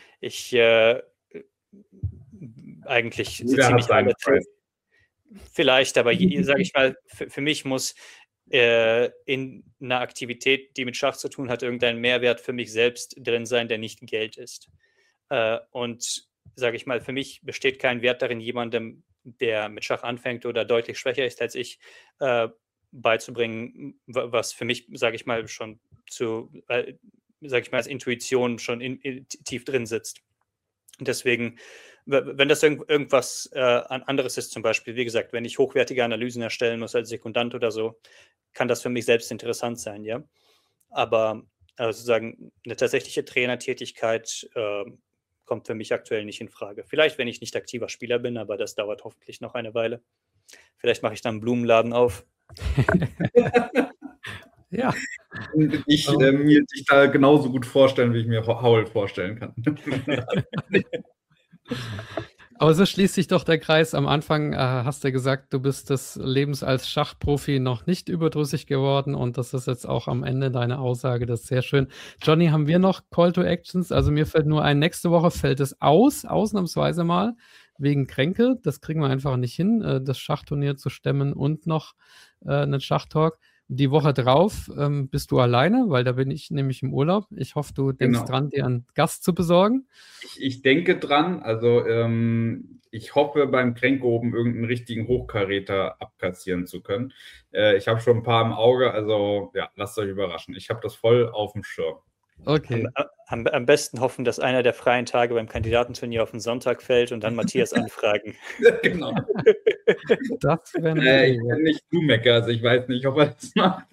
eigentlich ziemlich alle. Vielleicht, aber sage ich mal, für mich muss in einer Aktivität, die mit Schach zu tun hat, irgendein Mehrwert für mich selbst drin sein, der nicht Geld ist. Und sage ich mal, für mich besteht kein Wert darin, jemandem, der mit Schach anfängt oder deutlich schwächer ist als ich, beizubringen, was für mich, sage ich mal, schon sag ich mal, als Intuition schon tief drin sitzt. Und deswegen, wenn das irgendwas anderes ist, zum Beispiel, wie gesagt, wenn ich hochwertige Analysen erstellen muss als Sekundant oder so, kann das für mich selbst interessant sein, ja. Aber sozusagen eine tatsächliche Trainertätigkeit kommt für mich aktuell nicht in Frage. Vielleicht, wenn ich nicht aktiver Spieler bin, aber das dauert hoffentlich noch eine Weile. Vielleicht mache ich dann einen Blumenladen auf. Ja. Ich mir dich da genauso gut vorstellen, wie ich mir Howl vorstellen kann. Aber so schließt sich doch der Kreis. Am Anfang hast du gesagt, du bist des Lebens als Schachprofi noch nicht überdrüssig geworden und das ist jetzt auch am Ende deine Aussage. Das ist sehr schön. Johnny, haben wir noch Call to Actions? Also mir fällt nur ein, nächste Woche fällt es ausnahmsweise mal, wegen Kränke. Das kriegen wir einfach nicht hin, das Schachturnier zu stemmen und noch einen Schachtalk. Die Woche drauf bist du alleine, weil da bin ich nämlich im Urlaub. Ich hoffe, du denkst dran, dir einen Gast zu besorgen. Ich denke dran. Also ich hoffe, beim Kränke oben irgendeinen richtigen Hochkaräter abkassieren zu können. Ich habe schon ein paar im Auge. Also ja, lasst euch überraschen. Ich habe das voll auf dem Schirm. Okay. Am besten hoffen, dass einer der freien Tage beim Kandidatenturnier auf den Sonntag fällt und dann Matthias anfragen. Genau. Das wäre ich bin nicht Blumecker, also ich weiß nicht, ob er das macht.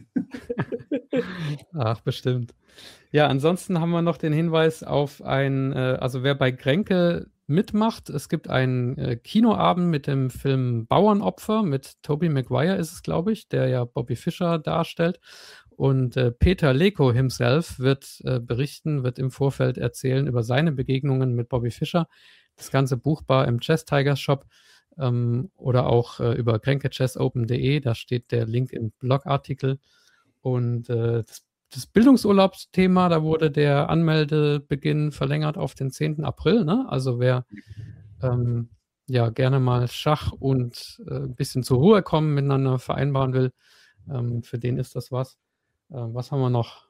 Ach, bestimmt. Ja, ansonsten haben wir noch den Hinweis auf also wer bei Kränke mitmacht, es gibt einen Kinoabend mit dem Film Bauernopfer, mit Tobey Maguire ist es, glaube ich, der ja Bobby Fischer darstellt. Und Peter Leko himself wird berichten, wird im Vorfeld erzählen über seine Begegnungen mit Bobby Fischer. Das ganze buchbar im Chess Tigers Shop oder auch über kränkechessopen.de. Da steht der Link im Blogartikel. Und das Bildungsurlaubsthema, da wurde der Anmeldebeginn verlängert auf den 10. April. Ne? Also wer gerne mal Schach und ein bisschen zur Ruhe kommen, miteinander vereinbaren will, für den ist das was. Was haben wir noch?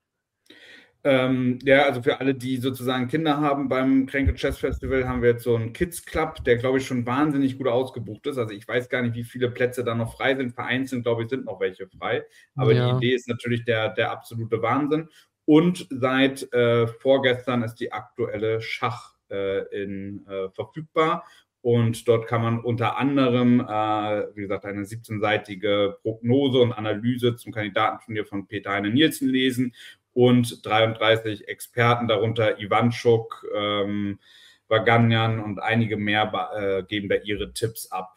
Also für alle, die sozusagen Kinder haben beim Kränke Chess Festival, haben wir jetzt so einen Kids Club, der, glaube ich, schon wahnsinnig gut ausgebucht ist. Also ich weiß gar nicht, wie viele Plätze da noch frei sind. Vereinzelt, glaube ich, sind noch welche frei. Aber die Idee ist natürlich der absolute Wahnsinn. Und seit vorgestern ist die aktuelle Schach verfügbar. Und dort kann man unter anderem, wie gesagt, eine 17-seitige Prognose und Analyse zum Kandidatenturnier von Peter Heine Nielsen lesen und 33 Experten, darunter Ivanchuk, Vaganyan und einige mehr geben da ihre Tipps ab,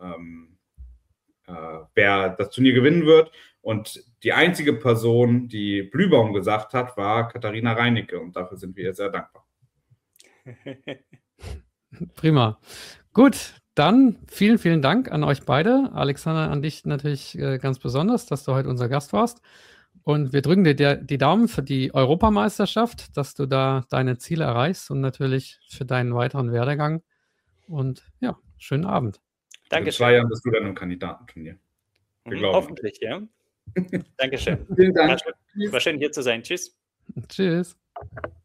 wer das Turnier gewinnen wird. Und die einzige Person, die Blühbaum gesagt hat, war Katharina Reinicke und dafür sind wir ihr sehr dankbar. Prima. Gut, dann vielen, vielen Dank an euch beide. Alexander, an dich natürlich ganz besonders, dass du heute unser Gast warst. Und wir drücken dir die Daumen für die Europameisterschaft, dass du da deine Ziele erreichst und natürlich für deinen weiteren Werdegang. Und ja, schönen Abend. Dankeschön. In 2 Jahren bist du dann im Kandidatenturnier. Hoffentlich, ja. Dankeschön. Vielen Dank. War schön hier zu sein. Tschüss. Tschüss.